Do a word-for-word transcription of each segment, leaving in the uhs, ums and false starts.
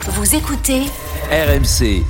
Vous écoutez R M C.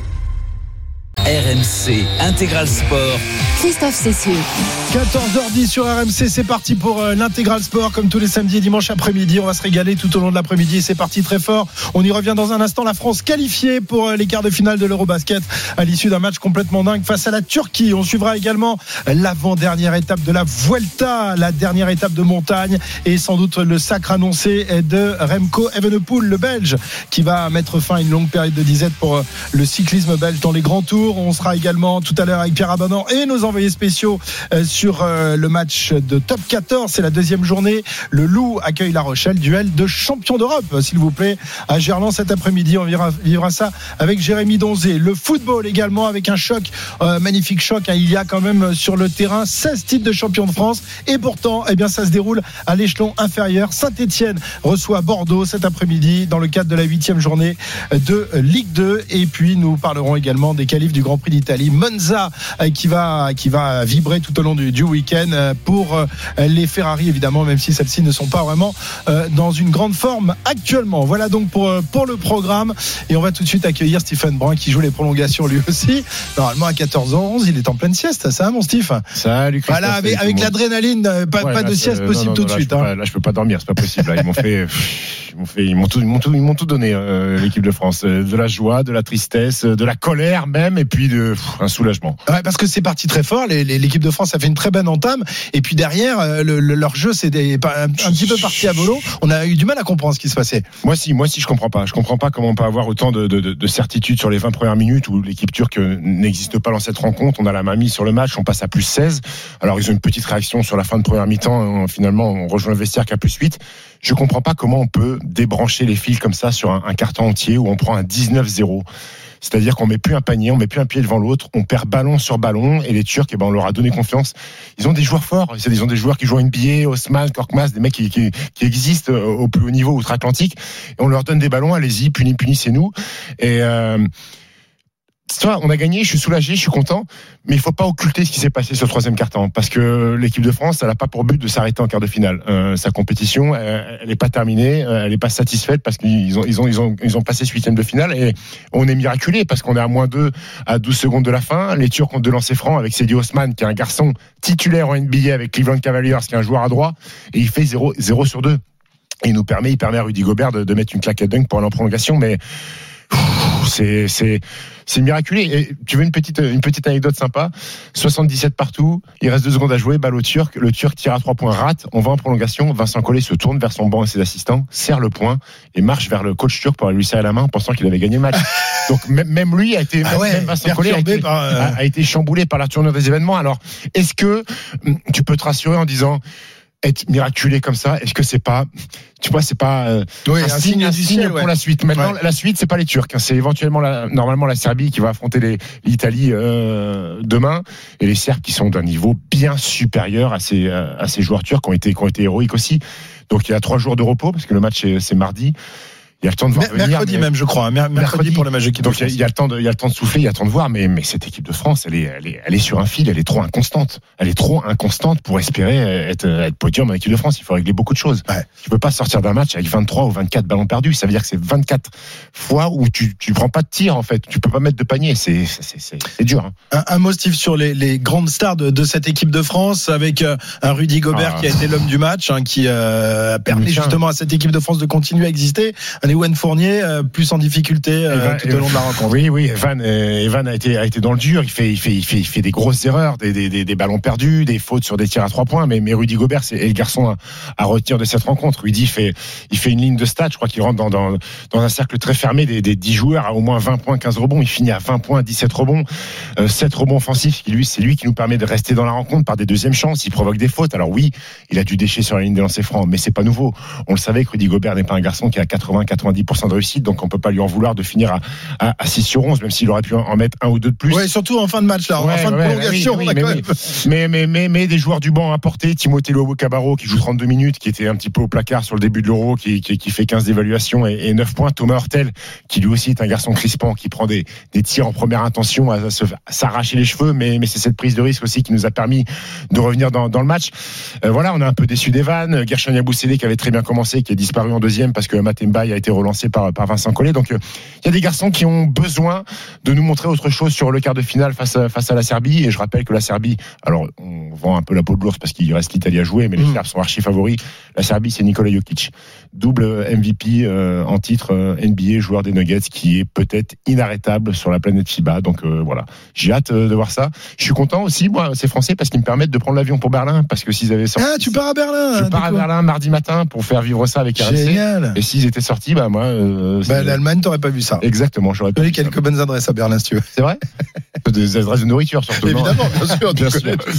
R M C Intégral Sport. Christophe Cessieux. quatorze heures dix sur R M C, c'est parti pour euh, l'Intégral Sport comme tous les samedis et dimanches après-midi. On va se régaler tout au long de l'après-midi et c'est parti très fort. On y revient dans un instant. La France qualifiée pour euh, les quarts de finale de l'Eurobasket à l'issue d'un match complètement dingue face à la Turquie. On suivra également l'avant-dernière étape de la Vuelta, la dernière étape de montagne et sans doute le sacre annoncé de Remco Evenepoel, le Belge, qui va mettre fin à une longue période de disette pour euh, le cyclisme belge dans les grands tours. On sera également tout à l'heure avec Pierre Abanan et nos envoyés spéciaux euh, sur euh, le match de Top quatorze. C'est la deuxième journée. Le Loup accueille La Rochelle, duel de champion d'Europe, s'il vous plaît, à Gerland cet après-midi. On vivra, vivra ça avec Jérémy Donzé. Le football également avec un choc, euh, magnifique choc. Hein. Il y a quand même sur le terrain seize titres de champion de France et pourtant, eh bien, ça se déroule à l'échelon inférieur. Saint-Etienne reçoit Bordeaux cet après-midi dans le cadre de la huitième journée de Ligue deux. Et puis, nous parlerons également des qualifs du Grand Prix d'Italie. Monza euh, qui va qui va vibrer tout au long du, du week-end euh, pour euh, les Ferrari évidemment, même si celles-ci ne sont pas vraiment euh, dans une grande forme actuellement. Voilà donc pour euh, pour le programme et on va tout de suite accueillir Stephen Brun qui joue les prolongations lui aussi. Normalement à quatorze heures onze, il est en pleine sieste, ça mon Steve. Salut Christophe. Voilà, avec, avec l'adrénaline, pas, ouais, pas là, de sieste non, possible non, tout non, de là, suite. Je Hein. pas, là je peux pas dormir, c'est pas possible. Là, ils m'ont fait Ils m'ont fait, ils m'ont tout, ils m'ont tout, ils m'ont tout donné, euh, l'équipe de France. De la joie, de la tristesse, de la colère même, et puis de pff, un soulagement. Ouais, parce que c'est parti très fort. Les, les, l'équipe de France a fait une très bonne entame, et puis derrière, le, le, leur jeu c'est des, un, un petit peu parti à volo. On a eu du mal à comprendre ce qui se passait. Moi si, moi si, je comprends pas. Je comprends pas comment on peut avoir autant de, de, de, de certitude sur les vingt premières minutes où l'équipe turque n'existe pas dans cette rencontre. On a la main mise sur le match, on passe à plus seize. Alors ils ont une petite réaction sur la fin de première mi-temps. Finalement, on rejoint le vestiaire qu'à plus huit. Je comprends pas comment on peut débrancher les fils comme ça sur un, un carton entier où on prend un dix-neuf zéro. C'est-à-dire qu'on met plus un panier, on met plus un pied devant l'autre, on perd ballon sur ballon, et les Turcs, eh ben, on leur a donné confiance. Ils ont des joueurs forts, ils ont des joueurs qui jouent en N B A, Osman, Korkmaz, des mecs qui, qui, qui existent au plus haut niveau outre-Atlantique, et on leur donne des ballons, allez-y, punis, punissez-nous. Et euh, toi, on a gagné, je suis soulagé, je suis content, mais il faut pas occulter ce qui s'est passé sur le troisième quart-temps, parce que l'équipe de France, elle a pas pour but de s'arrêter en quart de finale. Euh, sa compétition, elle, elle est pas terminée, elle est pas satisfaite parce qu'ils ont, ils ont, ils ont, ils ont passé ce huitième de finale et on est miraculé parce qu'on est à moins deux à douze secondes de la fin. Les Turcs ont deux lancers francs avec Sedi Osman, qui est un garçon titulaire en N B A avec Cleveland Cavaliers, qui est un joueur à droit, et il fait zéro sur deux. Et il nous permet, il permet à Rudy Gobert de, de mettre une claquette dunk pour aller en prolongation, mais pff, c'est, c'est, c'est miraculé. Et tu veux une petite, une petite anecdote sympa? soixante-dix-sept partout, il reste deux secondes à jouer, balle au Turc, le Turc tire à trois points, rate, on va en prolongation, Vincent Collet se tourne vers son banc et ses assistants, serre le poing et marche vers le coach turc pour lui serrer la main, pensant qu'il avait gagné le match. Donc même lui a été, ah ouais, même Vincent Collet a été, par, euh... a, a été chamboulé par la tournure des événements. Alors, est-ce que tu peux te rassurer en disant être miraculé comme ça, est-ce que c'est pas, tu vois, c'est pas euh, oui, un, un signe, signe un du signe ciel, pour ouais. la suite. Maintenant, ouais. la suite, c'est pas les Turcs, hein, c'est éventuellement la, normalement la Serbie qui va affronter les, l'Italie euh, demain, et les Serbes qui sont d'un niveau bien supérieur à ces à ces joueurs turcs qui ont été qui ont été héroïques aussi. Donc il y a trois jours de repos parce que le match c'est, c'est mardi. Il y a le temps de voir venir, mercredi mais, même je crois mercredi, mercredi pour le match d'équipe. Donc il y, y a le temps de il y a le temps de souffler, il y a le temps de voir, mais mais cette équipe de France elle est elle est elle est sur un fil, elle est trop inconstante, elle est trop inconstante pour espérer être être podium en équipe de France. Il faut régler beaucoup de choses. Ouais. Tu peux pas sortir d'un match avec vingt-trois ou vingt-quatre ballons perdus, ça veut dire que c'est vingt-quatre fois où tu tu prends pas de tir en fait, tu peux pas mettre de panier, c'est c'est c'est, c'est dur. Hein. Un, un mot Steve sur les les grandes stars de, de cette équipe de France avec euh, un Rudy Gobert ah. qui a été l'homme du match, hein, qui euh, a permis justement à cette équipe de France de continuer à exister. Un Ewan Fournier euh, plus en difficulté euh, Evan, tout Evan, au long de la rencontre. Oui, oui, Evan, euh, Evan a été a été dans le dur. Il fait, il fait, il fait, il fait des grosses erreurs, des, des, des, des ballons perdus, des fautes sur des tirs à trois points. Mais, mais Rudy Gobert, c'est le garçon à, à retenir de cette rencontre. Rudy fait, il fait une ligne de stats. Je crois qu'il rentre dans, dans, dans un cercle très fermé des, des dix joueurs à au moins vingt points, quinze rebonds. Il finit à vingt points, dix-sept rebonds, euh, sept rebonds offensifs. Qui lui, c'est lui qui nous permet de rester dans la rencontre par des deuxièmes chances. Il provoque des fautes. Alors oui, il a du déchet sur la ligne des lancers francs, mais c'est pas nouveau. On le savait que Rudy Gobert n'est pas un garçon qui a quatre-vingts à quatre-vingt-dix pour cent de réussite, donc on peut pas lui en vouloir de finir à, à, à six sur onze, même s'il aurait pu en mettre un ou deux de plus. Ouais, surtout en fin de match, là, ouais, en fin ouais, de prolongation. Oui, oui, mais, mais, mais, mais, mais des joueurs du banc importés, Timothée Lobo-Cabarro qui joue trente-deux minutes, qui était un petit peu au placard sur le début de l'Euro, qui, qui, qui fait quinze d'évaluation et, et neuf points. Thomas Hurtel, qui lui aussi est un garçon crispant, qui prend des, des tirs en première intention à, à, se, à s'arracher les cheveux, mais, mais c'est cette prise de risque aussi qui nous a permis de revenir dans, dans le match. Euh, voilà, on a un peu déçu d'Evan, Guerchon Yabusele qui avait très bien commencé, qui est disparu en deuxième parce que Matemba a été été relancé par, par Vincent Collet. Donc, il euh, y a des garçons qui ont besoin de nous montrer autre chose sur le quart de finale face à, face à la Serbie. Et je rappelle que la Serbie, alors, on vend un peu la peau de l'ours parce qu'il reste l'Italie à jouer, mais les mmh. Serbes sont archi favoris. La Serbie, c'est Nikola Jokic. Double M V P euh, en titre euh, N B A, joueur des Nuggets, qui est peut-être inarrêtable sur la planète FIBA. Donc, euh, voilà. J'ai hâte euh, de voir ça. Je suis content aussi, moi, ces Français, parce qu'ils me permettent de prendre l'avion pour Berlin. Parce que s'ils avaient sorti. Ah, tu pars à Berlin! Je pars à Berlin mardi matin pour faire vivre ça avec R M C. Génial! Et s'ils étaient sortis, bah, moi. Euh, bah, l'Allemagne, t'aurais pas vu ça. Exactement, j'aurais pas vu. vu quelques ça. bonnes adresses à Berlin, si tu veux. C'est vrai? Des adresses de nourriture, surtout. Évidemment, bien sûr. Bien sûr.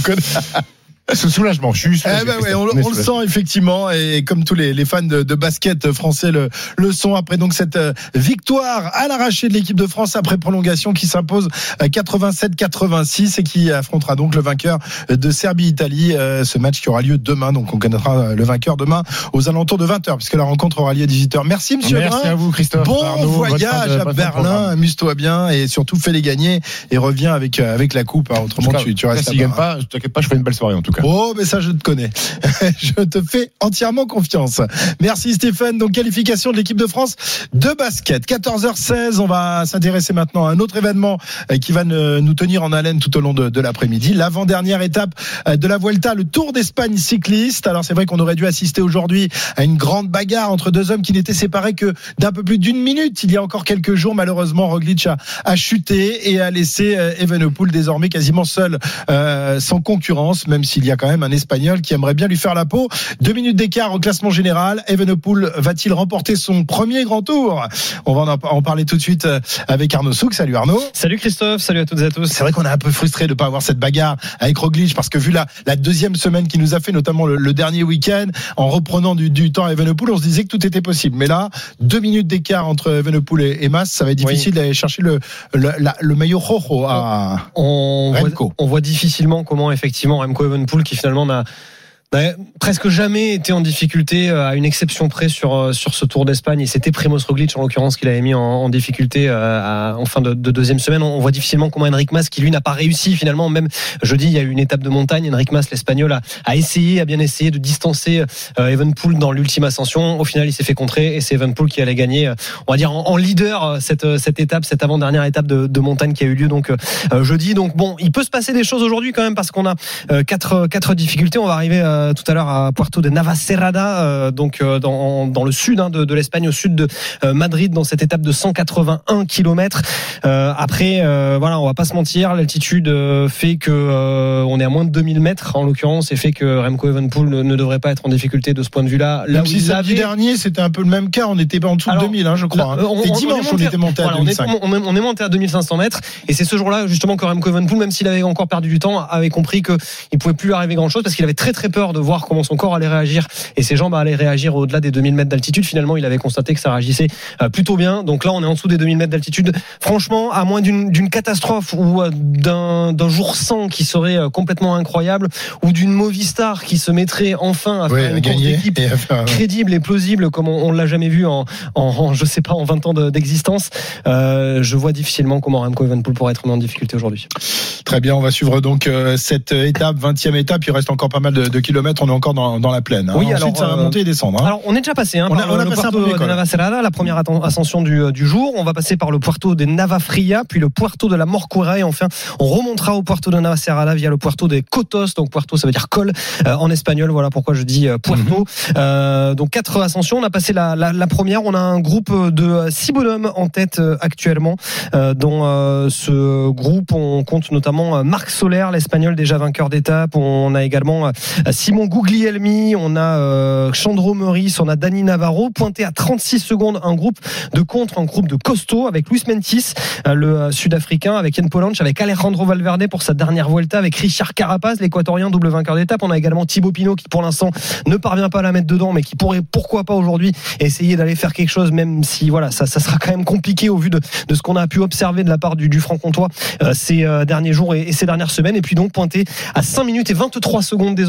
Ce soulagement, je suis soulagé. Eh ben ouais, on, on le sent effectivement, et comme tous les, les fans de, de basket français le, le sont après donc cette victoire à l'arraché de l'équipe de France après prolongation qui s'impose quatre-vingt-sept quatre-vingt-six et qui affrontera donc le vainqueur de Serbie-Italie. Ce match qui aura lieu demain, donc on connaîtra le vainqueur demain aux alentours de vingt heures puisque la rencontre aura lieu à dix-huit heures. Merci Monsieur Merci Brun. à vous Christophe. Bon Arnaud, voyage à Berlin, amuse-toi bien et surtout fais-les gagner et reviens avec avec la coupe. Autrement cas, tu, tu restes. Si gagne pas, t'inquiète pas, je ferai une belle soirée en tout cas. Oh, mais ça, je te connais. Je te fais entièrement confiance. Merci Stéphane. Donc, qualification de l'équipe de France de basket. quatorze heures seize, on va s'intéresser maintenant à un autre événement qui va nous tenir en haleine tout au long de, de l'après-midi. L'avant-dernière étape de la Vuelta, le Tour d'Espagne cycliste. Alors, c'est vrai qu'on aurait dû assister aujourd'hui à une grande bagarre entre deux hommes qui n'étaient séparés que d'un peu plus d'une minute. Il y a encore quelques jours, malheureusement, Roglic a, a chuté et a laissé Evenepoel désormais quasiment seul, euh, sans concurrence, même s'il il y a quand même un Espagnol qui aimerait bien lui faire la peau. Deux minutes d'écart au classement général. Evenepoel va-t-il remporter son premier grand tour? On va en parler tout de suite avec Arnaud Souk. Salut Arnaud. Salut Christophe, salut à toutes et à tous. C'est vrai qu'on est un peu frustré de ne pas avoir cette bagarre avec Roglic parce que vu la, la deuxième semaine qu'il nous a fait, notamment le, le dernier week-end, en reprenant du, du temps à Evenepoel, on se disait que tout était possible. Mais là, deux minutes d'écart entre Evenepoel et, et Mas, ça va être difficile oui. d'aller chercher le, le, la, le maillot rojo à on Remco. Voit, on voit difficilement comment effectivement Remco Evenepoel qui finalement n'a, n'a presque jamais été en difficulté, à une exception près sur sur ce Tour d'Espagne, et c'était Primoz Roglic en l'occurrence qui l'avait mis en, en difficulté à, en fin de, de deuxième semaine. On voit difficilement comment Enric Mas, qui lui n'a pas réussi finalement, même jeudi il y a eu une étape de montagne, Enric Mas l'Espagnol a, a essayé, a bien essayé de distancer euh, Evenepoel dans l'ultime ascension. Au final il s'est fait contrer et c'est Evenepoel qui allait gagner, on va dire en, en leader cette cette étape, cette avant-dernière étape de, de montagne qui a eu lieu donc euh, jeudi. Donc bon, il peut se passer des choses aujourd'hui quand même parce qu'on a euh, quatre quatre difficultés. On va arriver euh, tout à l'heure à Puerto de Navacerrada, euh, donc euh, dans, dans le sud hein, de, de l'Espagne, au sud de euh, Madrid, dans cette étape de cent quatre-vingt-un kilomètres. Euh, après, euh, voilà, on va pas se mentir, l'altitude euh, fait que euh, on est à moins de deux mille mètres en l'occurrence, et fait que Remco Evenepoel ne, ne devrait pas être en difficulté de ce point de vue-là. Là Même si samedi avait... dernier, c'était un peu le même cas, on était pas en dessous Alors, de deux mille, hein, je crois. Là, on, et dimanche, on, on était monté à voilà, deux mille cinq. On est, on est monté à deux mille cinq cents mètres, et c'est ce jour-là justement que Remco Evenepoel, même s'il avait encore perdu du temps, avait compris que il pouvait plus lui arriver grand-chose parce qu'il avait très très peur de voir comment son corps allait réagir et ses jambes allaient réagir au-delà des deux mille mètres d'altitude. Finalement, il avait constaté que ça réagissait plutôt bien. Donc là, on est en dessous des deux mille mètres d'altitude. Franchement, à moins d'une, d'une catastrophe ou d'un, d'un jour sans qui serait complètement incroyable, ou d'une Movistar qui se mettrait enfin à oui, faire une course d'équipe et faire... crédible et plausible comme on, on l'a jamais vu en, en, en, je sais pas, en vingt ans de, d'existence, euh, je vois difficilement comment Remco Evenepoel pourrait être mis en difficulté aujourd'hui. Très bien, on va suivre donc euh, cette étape, vingtième étape. Il reste encore pas mal de, de kilomètres. On est encore dans, dans la plaine. Hein. Oui, Ensuite, alors, ça va monter et descendre. Hein. Alors, on est déjà passé hein, on a, par on a le passé Puerto de Navacerrada, la première ascension du, du jour. On va passer par le Puerto de Navafria, puis le Puerto de la Morcuera, et enfin, on remontera au Puerto de Navacerrada via le Puerto de Cotos. Donc, Puerto, ça veut dire col euh, en espagnol. Voilà pourquoi je dis euh, Puerto. Mm-hmm. Euh, donc, quatre ascensions. On a passé la, la, la première. On a un groupe de six bonhommes en tête euh, actuellement. Euh, dans euh, ce groupe, on compte notamment euh, Marc Soler, l'espagnol déjà vainqueur d'étape. On a également euh, Simon Guglielmi, on a euh, Chandro Meurice, on a Dani Navarro, pointé à trente-six secondes, un groupe de contre, un groupe de costaud avec Luis Mentis, euh, le euh, sud-africain, avec Jan Polanc, avec Alejandro Valverde pour sa dernière Vuelta, avec Richard Carapaz, l'équatorien double vainqueur d'étape. On a également Thibaut Pinot qui pour l'instant ne parvient pas à la mettre dedans, mais qui pourrait pourquoi pas aujourd'hui essayer d'aller faire quelque chose, même si voilà, ça, ça sera quand même compliqué au vu de, de ce qu'on a pu observer de la part du, du franc-comtois euh, ces euh, derniers jours et, et ces dernières semaines. Et puis donc pointé à cinq minutes et vingt-trois secondes désormais, Christophe,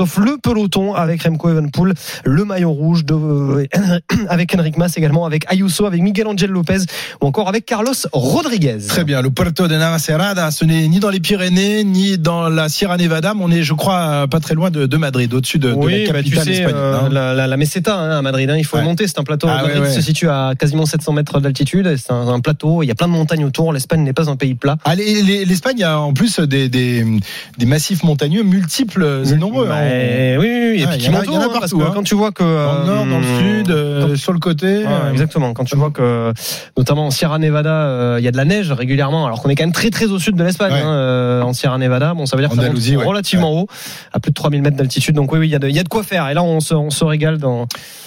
sauf le peloton avec Remco Evenepoel, le maillot rouge de, euh, avec Enric Mas également, avec Ayuso, avec Miguel Angel Lopez ou encore avec Carlos Rodriguez. Très bien, le Puerto de Navacerrada, ce n'est ni dans les Pyrénées ni dans la Sierra Nevada, mais on est, je crois, pas très loin de, de Madrid, au-dessus de, oui, de la capitale bah, tu sais, espagnole. euh, la, la, la Meseta hein, à Madrid, hein, il faut ouais. le monter, c'est un plateau. Ah, Madrid ouais, ouais. se situe à quasiment sept cents mètres d'altitude, c'est un, un plateau, il y a plein de montagnes autour, l'Espagne n'est pas un pays plat. Ah, les, les, L'Espagne a en plus des, des, des massifs montagneux multiples et nombreux. Bah, hein. Oui, oui, oui, et ah, puis il qui y en a, montent il y en a hein, partout. parce que Hein. quand tu vois que dans le nord, dans le sud, euh, quand, sur le côté. Ouais, euh, exactement. Quand tu vois que, notamment en Sierra Nevada, euh, il y a de la neige régulièrement, alors qu'on est quand même très très au sud de l'Espagne, ouais. hein, euh, en Sierra Nevada. Bon, ça veut dire que ça monte ouais. relativement ouais. haut, à plus de trois mille mètres d'altitude. Donc oui, oui, il y a de, il y a de quoi faire. Et là, on se, on se régale dans.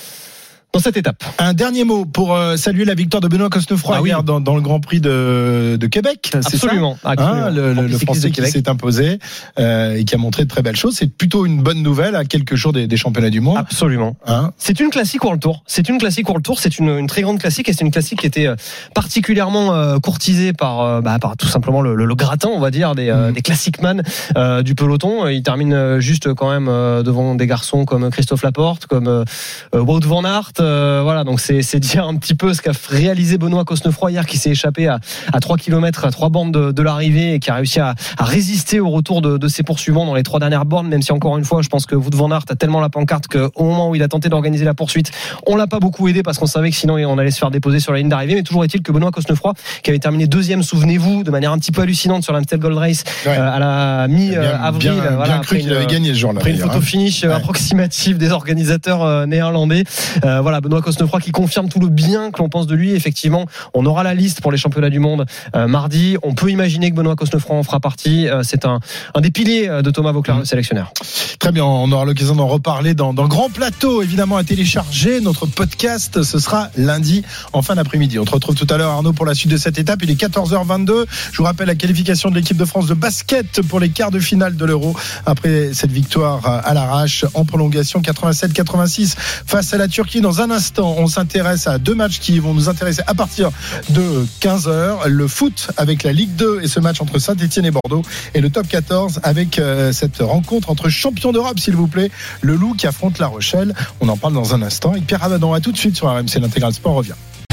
Dans cette étape. Un dernier mot pour euh, saluer la victoire de Benoît Cosnefroy ah, hier oui. dans, dans le Grand Prix de, de Québec. C'est absolument. Ça absolument. Hein, le, le, le Français qui s'est imposé euh, et qui a montré de très belles choses. C'est plutôt une bonne nouvelle à quelques jours des, des championnats du monde. Absolument. Hein c'est une classique World Tour. C'est une classique World Tour. C'est une, une très grande classique et c'est une classique qui était particulièrement euh, courtisée par, euh, bah, par tout simplement le, le, le gratin, on va dire, des, euh, mmh. des classic man euh, du peloton. Il termine juste quand même euh, devant des garçons comme Christophe Laporte, comme euh, Wout van Aert. Euh, voilà, donc c'est, c'est dire un petit peu ce qu'a réalisé Benoît Cosnefroy hier, qui s'est échappé à, à trois kilomètres, à trois bornes de, de l'arrivée et qui a réussi à, à résister au retour de, de ses poursuivants dans les trois dernières bornes, même si encore une fois, je pense que Wout van Aert a tellement la pancarte qu'au moment où il a tenté d'organiser la poursuite, on l'a pas beaucoup aidé parce qu'on savait que sinon on allait se faire déposer sur la ligne d'arrivée. Mais toujours est-il que Benoît Cosnefroy, qui avait terminé deuxième, souvenez-vous, de manière un petit peu hallucinante sur l'Amstel Gold Race ouais. euh, à la mi-avril, bien, bien, voilà, bien cru qu'il une, avait gagné ce jour-là. Après une photo finish ouais. approximative des organisateurs euh, néerlandais. Euh, voilà, Benoît Cosnefroy qui confirme tout le bien que l'on pense de lui. Effectivement, on aura la liste pour les championnats du monde euh, mardi. On peut imaginer que Benoît Cosnefroy en fera partie. Euh, c'est un, un des piliers de Thomas Voeckler, mmh. le sélectionneur. Très bien, on aura l'occasion d'en reparler dans, dans Grand Plateau, évidemment à télécharger. Notre podcast, ce sera lundi en fin d'après-midi. On te retrouve tout à l'heure, Arnaud, pour la suite de cette étape. Il est quatorze heures vingt-deux. Je vous rappelle la qualification de l'équipe de France de basket pour les quarts de finale de l'Euro après cette victoire à l'arrache en prolongation quatre-vingt-sept quatre-vingt-six face à la Turquie. Dans un instant, on s'intéresse à deux matchs qui vont nous intéresser à partir de quinze heures. Le foot avec la Ligue deux et ce match entre Saint-Etienne et Bordeaux, et le top quatorze avec euh, cette rencontre entre champions d'Europe, s'il vous plaît, le Loup qui affronte La Rochelle. On en parle dans un instant avec Pierre Abadan. À tout de suite sur R M C, l'Intégral Sport revient.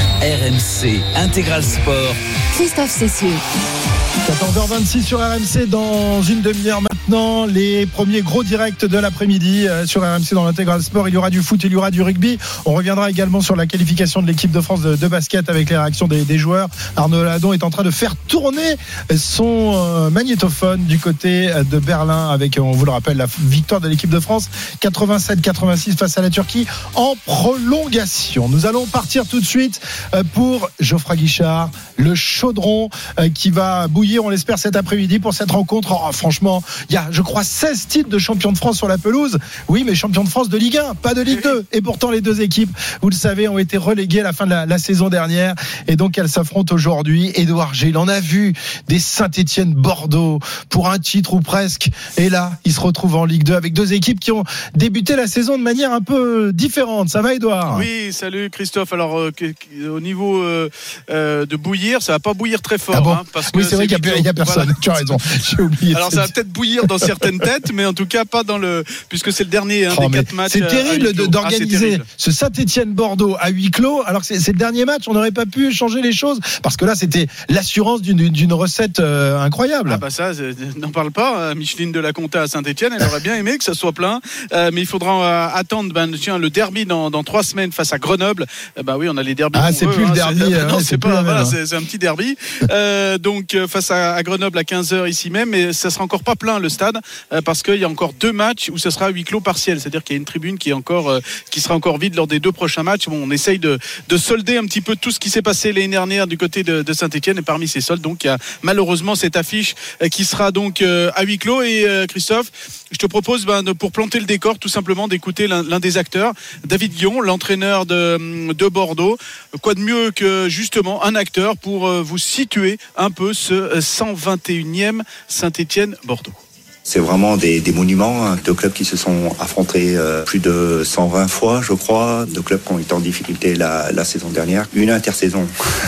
R M C Intégral Sport, Christophe Cessieux. quatorze heures vingt-six sur R M C. Dans une demi-heure maintenant, les premiers gros directs de l'après-midi sur R M C dans l'Intégral Sport. Il y aura du foot, il y aura du rugby. On reviendra également sur la qualification de l'équipe de France de, de basket avec les réactions des, des joueurs. Arnaud Ladon est en train de faire tourner son euh, magnétophone du côté de Berlin avec, on vous le rappelle, la victoire de l'équipe de France quatre-vingt-sept quatre-vingt-six face à la Turquie en prolongation. Nous allons partir tout de suite pour Geoffroy Guichard, le chaudron qui va bouillir, on l'espère, cet après-midi pour cette rencontre. Oh, franchement, il y a, je crois, seize titres de champion de France sur la pelouse. Oui, mais champion de France de Ligue un, pas de Ligue deux. Et pourtant, les deux équipes, vous le savez, ont été reléguées à la fin de la, la saison dernière. Et donc, elles s'affrontent aujourd'hui. Édouard G, il en a vu des Saint-Etienne-Bordeaux pour un titre ou presque. Et là, il se retrouve en Ligue deux avec deux équipes qui ont débuté la saison de manière un peu différente. Ça va, Édouard ? Oui, salut Christophe. Alors, euh, au niveau euh, euh, de bouillir, ça va pas bouillir très fort. Ah bon, hein, parce oui, que c'est vrai qu'il n'y a, a personne. Voilà. Tu as raison. J'ai oublié. Alors, ça va peut-être bouillir dans certaines têtes, mais en tout cas pas dans le, puisque c'est le dernier hein, oh, des quatre matchs. C'est terrible de, d'organiser ah, terrible. ce Saint-Etienne-Bordeaux à huis clos, alors que c'est, c'est le dernier match. On n'aurait pas pu changer les choses parce que là, c'était l'assurance d'une, d'une recette euh, incroyable. Ah bah ça, n'en parle pas. Micheline de la Conta à Saint-Etienne, elle aurait bien aimé que ça soit plein, euh, mais il faudra euh, attendre. Ben, tiens, le derby dans, dans trois semaines face à Grenoble. Euh, bah oui, on a les derbys. Ah, c'est veut, plus hein, le derby. C'est, euh, non, c'est, c'est plus pas. même, Voilà, hein. c'est, c'est un petit derby. Euh, donc face à, à Grenoble à quinze heures ici même, mais ça sera encore pas plein le stade euh, parce qu'il y a encore deux matchs où ça sera à huis clos partiel, c'est-à-dire qu'il y a une tribune qui est encore euh, qui sera encore vide lors des deux prochains matchs. Bon, on essaye de, de solder un petit peu tout ce qui s'est passé l'année dernière du côté de, de Saint-Etienne, et parmi ces soldes, donc il y a malheureusement cette affiche euh, qui sera donc euh, à huis clos. Et euh, Christophe, je te propose ben, de, pour planter le décor, tout simplement d'écouter l'un, l'un des acteurs, David Guillon, l'entraîneur de, de Bordeaux. Quoi de mieux que justement un acteur pour euh, vous situer un peu ce cent vingt et unième Saint-Etienne-Bordeaux. C'est vraiment des, des monuments, hein, deux clubs qui se sont affrontés euh, plus de cent vingt fois, je crois, deux clubs qui ont été en difficulté la, la saison dernière. Une intersaison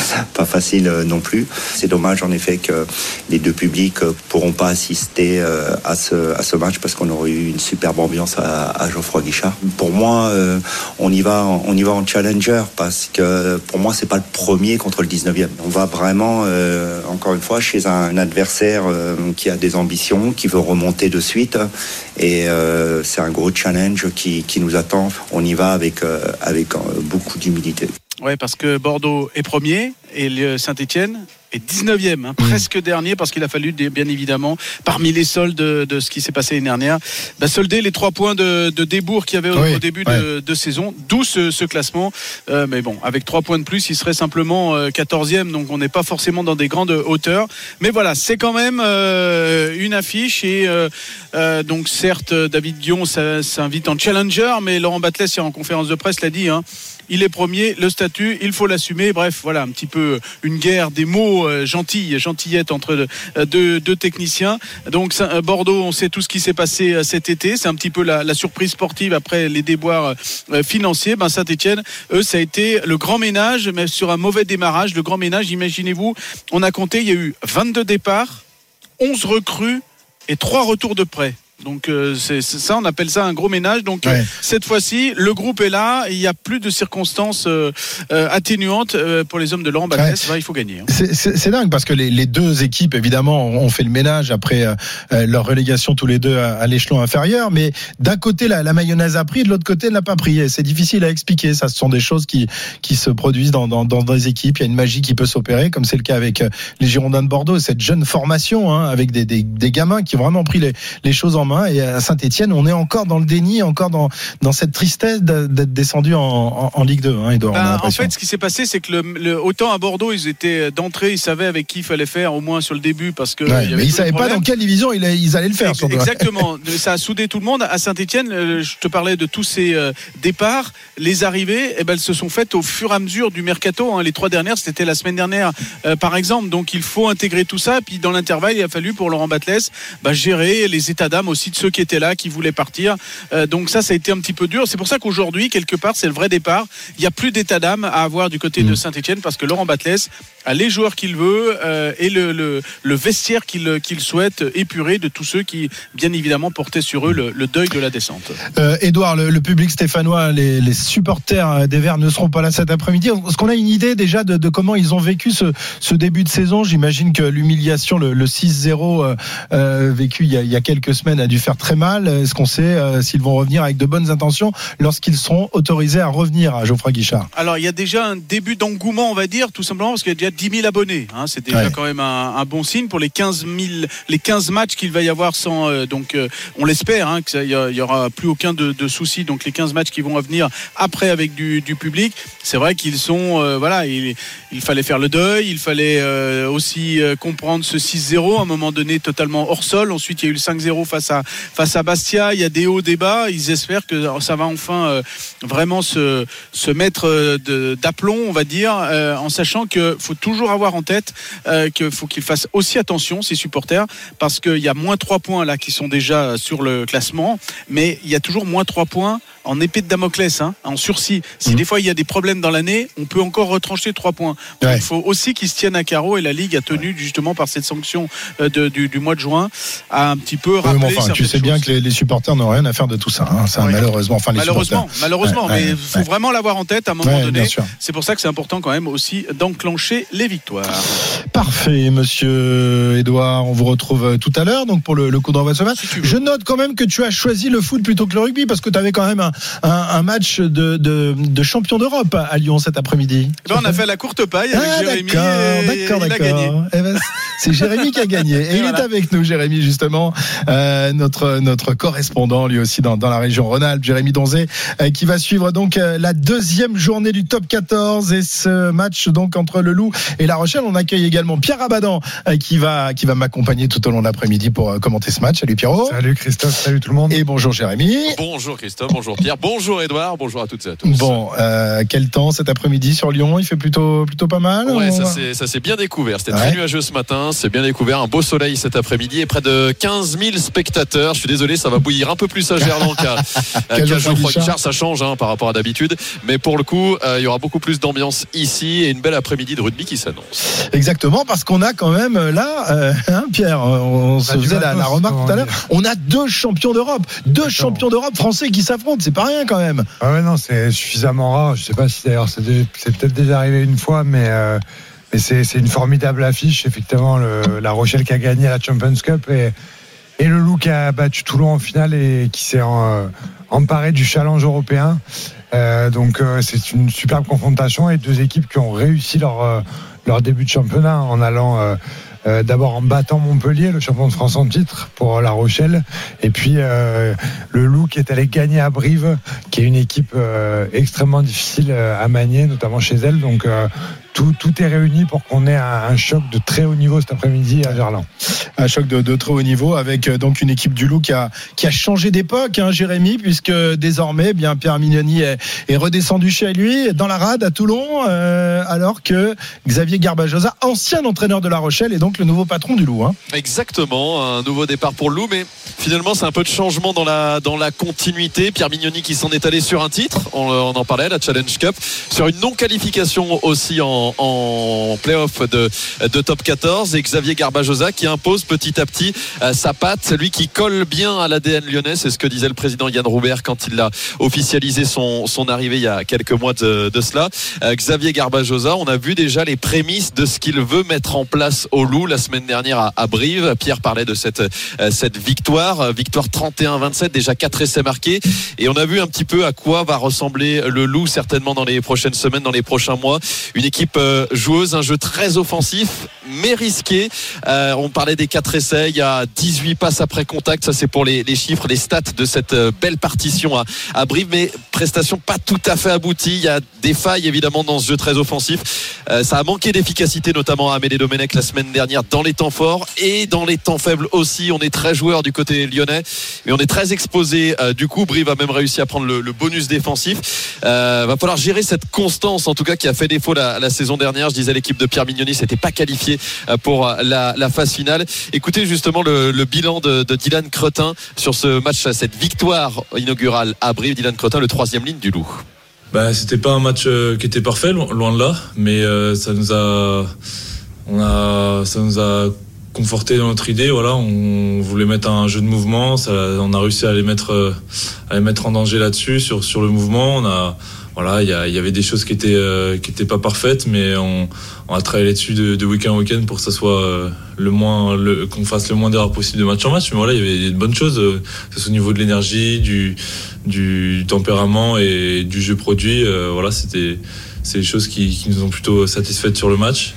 pas facile non plus. C'est dommage en effet que les deux publics pourront pas assister à ce, à ce match parce qu'on aurait eu une superbe ambiance à, à Geoffroy Guichard. Pour moi, on y va, on y va en challenger parce que pour moi, c'est pas le premier contre le dix-neuvième. On va vraiment, euh, encore une fois, chez un adversaire euh, qui a des ambitions, qui veut remonter de suite et euh, c'est un gros challenge qui, qui nous attend. On y va avec, euh, avec euh, beaucoup d'humilité. Ouais, parce que Bordeaux est premier et le Saint-Etienne est dix-neuvième, hein, mmh. presque dernier, parce qu'il a fallu, bien évidemment, parmi les soldes de, de ce qui s'est passé l'année dernière, bah, solder les trois points de, de Débourg qu'il y avait au, oui, au début ouais. de, de saison, d'où ce, ce classement. Euh, mais bon, avec trois points de plus, il serait simplement euh, quatorzième, donc on n'est pas forcément dans des grandes hauteurs. Mais voilà, c'est quand même euh, une affiche et euh, euh, donc certes, David Guillon s'invite en challenger, mais Laurent Batles, en conférence de presse, l'a dit, hein, il est premier, le statut, il faut l'assumer. Bref, voilà, un petit peu une guerre des mots euh, gentils, gentillettes entre deux, deux techniciens. Donc Bordeaux, on sait tout ce qui s'est passé euh, cet été. C'est un petit peu la, la surprise sportive après les déboires euh, financiers. Ben, Saint-Etienne, eux, ça a été le grand ménage, mais sur un mauvais démarrage. Le grand ménage, imaginez-vous, on a compté, il y a eu vingt-deux départs, onze recrues et trois retours de prêt. Donc euh, c'est, c'est ça, on appelle ça un gros ménage. Donc ouais. euh, cette fois-ci, le groupe est là. Il n'y a plus de circonstances euh, euh, atténuantes euh, pour les hommes de Laurent Batles. Ouais. Ben, il faut gagner. Hein. C'est, c'est, c'est dingue parce que les, les deux équipes, évidemment, ont fait le ménage après euh, leur relégation tous les deux à, à l'échelon inférieur. Mais d'un côté, la, la mayonnaise a pris, de l'autre côté, elle n'a pas pris. Et c'est difficile à expliquer. Ça, ce sont des choses qui qui se produisent dans, dans, dans des équipes. Il y a une magie qui peut s'opérer, comme c'est le cas avec les Girondins de Bordeaux. Cette jeune formation, hein, avec des, des, des gamins qui ont vraiment pris les, les choses en main. Et à Saint-Etienne, on est encore dans le déni, encore dans, dans cette tristesse d'être descendu en, en, en Ligue deux. Hein, Edouard, ben, en fait, ce qui s'est passé, c'est que le, le, autant à Bordeaux, ils étaient d'entrée, ils savaient avec qui il fallait faire, au moins sur le début, parce que ouais, il y avait mais ils ne savaient pas dans quelle division ils, ils allaient le faire. Exactement. Ça a soudé tout le monde. À Saint-Etienne, je te parlais de tous ces euh, départs, les arrivées, eh ben, elles se sont faites au fur et à mesure du mercato. Hein. Les trois dernières, c'était la semaine dernière, euh, par exemple. Donc, il faut intégrer tout ça. Puis, dans l'intervalle, il a fallu pour Laurent Batles bah, gérer les états d'âme aussi de ceux qui étaient là, qui voulaient partir. Euh, donc ça, ça a été un petit peu dur. C'est pour ça qu'aujourd'hui, quelque part, c'est le vrai départ. Il n'y a plus d'état d'âme à avoir du côté mmh. de Saint-Etienne parce que Laurent Batles a les joueurs qu'il veut euh, et le, le, le vestiaire qu'il, qu'il souhaite épurer de tous ceux qui, bien évidemment, portaient sur eux le, le deuil de la descente. Euh, Edouard, le, le public stéphanois, les, les supporters des Verts ne seront pas là cet après-midi. Est-ce qu'on a une idée déjà de, de comment ils ont vécu ce, ce début de saison? J'imagine que l'humiliation, le, le six zéro euh, euh, vécu il y, a, il y a quelques semaines a dû faire très mal. Est-ce qu'on sait euh, s'ils vont revenir avec de bonnes intentions lorsqu'ils seront autorisés à revenir à Geoffroy Guichard? Alors, il y a déjà un début d'engouement, on va dire, tout simplement parce qu'il y a déjà dix mille abonnés. Hein, c'est déjà ouais. quand même un, un bon signe pour les quinze mille, les quinze matchs qu'il va y avoir sans. Euh, donc, euh, on l'espère, hein, qu'il y aura plus aucun de, de soucis. Donc, les quinze matchs qui vont venir après avec du, du public, c'est vrai qu'ils sont. Euh, voilà, il, il fallait faire le deuil, il fallait euh, aussi euh, comprendre ce six zéro à un moment donné totalement hors sol. Ensuite, il y a eu le cinq zéro face à face à Bastia. Il y a des hauts, des bas. Ils espèrent que ça va enfin euh, vraiment se se mettre de, d'aplomb, on va dire, euh, en sachant que faut toujours avoir en tête euh, qu'il faut qu'ils fassent aussi attention, ces supporters, parce qu'il y a moins trois points là qui sont déjà sur le classement, mais il y a toujours moins trois points en épée de Damoclès, hein, en sursis. Si mmh. des fois il y a des problèmes dans l'année, on peut encore retrancher trois points. Donc, ouais. il faut aussi qu'ils se tiennent à carreau, et la Ligue a tenu ouais. justement par cette sanction euh, de, du, du mois de juin à un petit peu rappeler. Oui, enfin, tu sais choses. bien que les, les supporters n'ont rien à faire de tout ça. Hein. Ça oui. malheureusement, enfin les malheureusement, supporters. malheureusement, ouais, mais il ouais, faut ouais. vraiment l'avoir en tête à un moment ouais, donné. C'est pour ça que c'est important quand même aussi d'enclencher les victoires. Parfait, monsieur Edouard. On vous retrouve tout à l'heure donc pour le, le coup d'envoi de ce match. Si je note quand même que tu as choisi le foot plutôt que le rugby parce que tu avais quand même un, un, un match de, de, de champion d'Europe à Lyon cet après-midi. Ben, on a fait la courte paille avec ah, Jérémy. D'accord, et, d'accord, et d'accord. Il a gagné. Eh ben, c'est Jérémy qui a gagné. Et, et il voilà. est avec nous, Jérémy, justement, euh, notre, notre correspondant, lui aussi, dans, dans la région Rhône-Alpes, Jérémy Donzé, euh, qui va suivre donc euh, la deuxième journée du top quatorze et ce match donc entre le Loup et La Rochelle. On accueille également Pierre Abadan euh, qui va, qui va m'accompagner tout au long de l'après-midi pour euh, commenter ce match. Salut Pierrot. Salut Christophe, salut tout le monde. Et bonjour Jérémy. Bonjour Christophe, bonjour Pierre. Pierre. Bonjour Edouard, bonjour à toutes et à tous. Bon, euh, quel temps cet après-midi sur Lyon? Il fait plutôt, plutôt pas mal? Ouais, ou... ça s'est, ça s'est bien découvert. C'était ouais. très nuageux ce matin, c'est bien découvert. Un beau soleil cet après-midi et près de quinze mille spectateurs. Je suis désolé, ça va bouillir un peu plus à Gerland qu'à, qu'à Geoffroy Guichard. Ça change hein, par rapport à d'habitude. Mais pour le coup, euh, il y aura beaucoup plus d'ambiance ici et une belle après-midi de rugby qui s'annonce. Exactement, parce qu'on a quand même là, euh, hein, Pierre, on, on se faisait la, la remarque tout à l'heure, on a deux champions d'Europe, deux Exactement. champions d'Europe français qui s'affrontent, c'est pas rien quand même. Ah ouais, non, c'est suffisamment rare. Je sais pas si d'ailleurs c'est, de, c'est peut-être déjà arrivé une fois, mais, euh, mais c'est, c'est une formidable affiche. Effectivement, le, la Rochelle qui a gagné la Champions Cup et, et le Loup qui a battu Toulon en finale et qui s'est en, emparé du challenge européen. Euh, donc euh, c'est une superbe confrontation et deux équipes qui ont réussi leur, euh, leur début de championnat en allant euh, euh, d'abord en battant Montpellier, le champion de France en titre pour La Rochelle, et puis euh, le Loup qui est allé gagner à Brive, qui est une équipe euh, extrêmement difficile à manier, notamment chez elle. Donc euh, Tout, tout est réuni pour qu'on ait un, un choc de très haut niveau cet après-midi à Gerland. Un choc de, de très haut niveau avec donc une équipe du Loup qui a, qui a changé d'époque, hein, Jérémy, puisque désormais, bien Pierre Mignoni est, est redescendu chez lui dans la rade à Toulon, euh, alors que Xavier Garbajosa, ancien entraîneur de La Rochelle, est donc le nouveau patron du Loup. Hein. Exactement, un nouveau départ pour le Loup, mais finalement c'est un peu de changement dans la, dans la continuité. Pierre Mignoni qui s'en est allé sur un titre, on, on en parlait, la Challenge Cup, sur une non-qualification aussi en en play-off de, de top quatorze, et Xavier Garbajosa qui impose petit à petit euh, sa patte, lui qui colle bien à l'A D N lyonnais. C'est ce que disait le président Yann Roubert quand il a officialisé son, son arrivée il y a quelques mois de, de cela. euh, Xavier Garbajosa, on a vu déjà les prémices de ce qu'il veut mettre en place au Loup la semaine dernière à, à Brive. Pierre parlait de cette, euh, cette victoire victoire trente et un à vingt-sept, déjà quatre essais marqués, et on a vu un petit peu à quoi va ressembler le Loup certainement dans les prochaines semaines, dans les prochains mois. Une équipe joueuse, un jeu très offensif mais risqué. Euh, on parlait des quatre essais, il y a dix-huit passes après contact, ça c'est pour les, les chiffres, les stats de cette belle partition à, à Brive, mais prestation pas tout à fait aboutie. Il y a des failles évidemment dans ce jeu très offensif. Euh, ça a manqué d'efficacité notamment à Amédée Domenech la semaine dernière dans les temps forts et dans les temps faibles aussi. On est très joueur du côté lyonnais, mais on est très exposé. Euh, du coup, Brive a même réussi à prendre le, le bonus défensif. Euh, va falloir gérer cette constance en tout cas qui a fait défaut la, la saison dernière. Je disais l'équipe de Pierre Mignoni s'était pas qualifiée pour la, la phase finale. Écoutez justement le, le bilan de, de Dylan Cretin sur ce match, cette victoire inaugurale à Brive. Dylan Cretin, le troisième ligne du Loup. Bah, c'était pas un match euh, qui était parfait, loin de là, mais euh, ça nous a, on a, ça nous a conforté dans notre idée. Voilà, on voulait mettre un jeu de mouvement, ça, on a réussi à les mettre, euh, à les mettre en danger là-dessus sur sur le mouvement. On a Voilà, il y, a, il y avait des choses qui étaient euh, qui étaient pas parfaites, mais on, on a travaillé là-dessus de, de week-end en week-end pour que ça soit euh, le moins, le, qu'on fasse le moins d'erreurs possible de match en match. Mais voilà, il y avait de bonnes choses, euh, que ce soit au niveau de l'énergie, du, du tempérament et du jeu produit. Euh, voilà, c'était c'est des choses qui, qui nous ont plutôt satisfaites sur le match.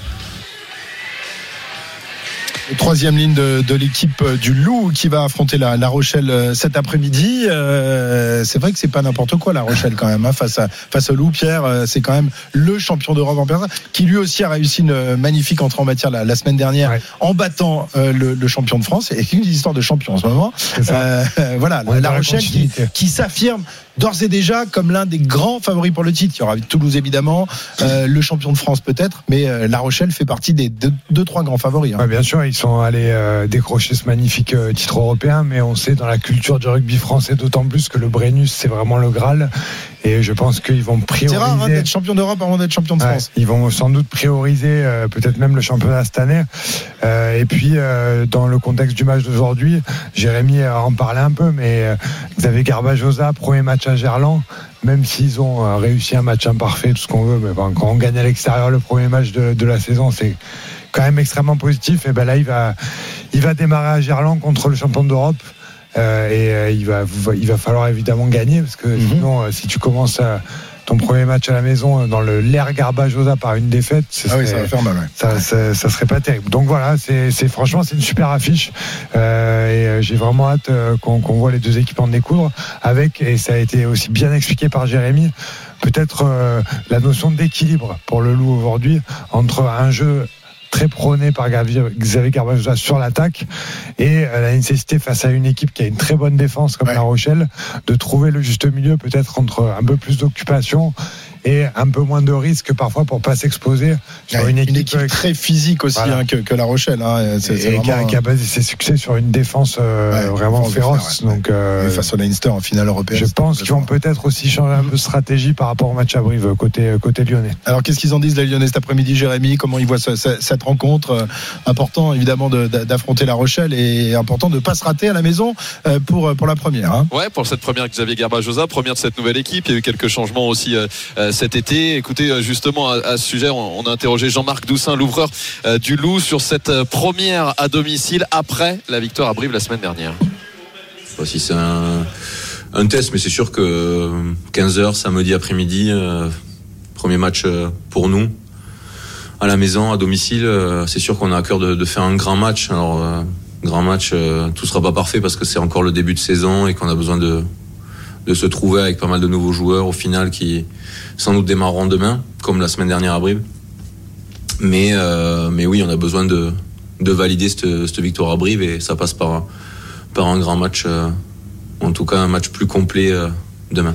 Troisième ligne de, de l'équipe du Loup qui va affronter la, la Rochelle cet après-midi. Euh, c'est vrai que c'est pas n'importe quoi la Rochelle quand même hein, face à face au Loup. Pierre, c'est quand même le champion d'Europe en personne qui lui aussi a réussi une magnifique entrée en matière la, la semaine dernière ouais. en battant euh, le, le champion de France. Et une histoire de champion en ce moment. Euh, voilà, la, la Rochelle qui, qui s'affirme d'ores et déjà comme l'un des grands favoris pour le titre. Il y aura Toulouse évidemment, euh, le champion de France peut-être, mais euh, La Rochelle fait partie des deux, deux trois grands favoris. Hein. Ouais, bien sûr, ils sont allés euh, décrocher ce magnifique euh, titre européen, mais on sait dans la culture du rugby français d'autant plus que le Brennus c'est vraiment le Graal. Et je pense qu'ils vont prioriser. C'est rare hein, d'être champion d'Europe avant d'être champion de France. Ouais, ils vont sans doute prioriser euh, peut-être même le championnat cette année. Euh, et puis euh, dans le contexte du match d'aujourd'hui, Jérémy en parlait un peu, mais euh, Xavier Garbajosa, premier match à Gerland, même s'ils ont euh, réussi un match imparfait, tout ce qu'on veut, mais ben, quand on gagne à l'extérieur le premier match de, de la saison, c'est quand même extrêmement positif. Et ben là, il va, il va démarrer à Gerland contre le champion d'Europe. Euh, et euh, il va il va falloir évidemment gagner parce que mm-hmm. sinon euh, si tu commences à, ton premier match à la maison dans le l'air Garbajosa par une défaite, ah oui, ça va faire mal. Ouais. Ça, ça, ça serait pas terrible. Donc voilà, c'est, c'est franchement c'est une super affiche euh, et j'ai vraiment hâte euh, qu'on, qu'on voit les deux équipes en découdre avec, et ça a été aussi bien expliqué par Jérémy, peut-être euh, la notion d'équilibre pour le Loup aujourd'hui entre un jeu très prôné par Xavier Garbajosa sur l'attaque et la nécessité face à une équipe qui a une très bonne défense comme ouais. La Rochelle de trouver le juste milieu, peut-être entre un peu plus d'occupation et un peu moins de risque parfois pour pas s'exposer sur ouais, une, équipe, une équipe très physique aussi voilà. hein, que, que La Rochelle hein. c'est, et c'est qui, a, qui a basé ses succès sur une défense euh, ouais, vraiment féroce faire, ouais. donc euh, face au Leinster en finale européenne, je pense qu'ils vont peut-être aussi changer un peu de stratégie par rapport au match à Brive côté, côté lyonnais. Alors qu'est-ce qu'ils en disent les Lyonnais cet après-midi, Jérémy? Comment ils voient ce, ce, cette rencontre? euh, important évidemment de, d'affronter La Rochelle et important de ne pas se rater à la maison euh, pour, pour la première hein. Ouais, pour cette première Xavier Garbajosa, première de cette nouvelle équipe. Il y a eu quelques changements aussi euh, cet été. Écoutez, justement, à, à ce sujet, on, on a interrogé Jean-Marc Doussin, l'ouvreur euh, du Loup, sur cette première à domicile après la victoire à Brive la semaine dernière. Je sais pas si c'est un, un test, mais c'est sûr que quinze heures samedi après-midi, euh, premier match euh, pour nous à la maison, à domicile, euh, c'est sûr qu'on a à cœur de, de faire un grand match. Alors, euh, grand match, euh, tout sera pas parfait parce que c'est encore le début de saison et qu'on a besoin de, de se trouver avec pas mal de nouveaux joueurs au final qui sans doute démarreront demain, comme la semaine dernière à Brive. Mais, euh, mais oui, on a besoin de, de valider cette, cette victoire à Brive et ça passe par, par un grand match, euh, en tout cas un match plus complet euh, demain.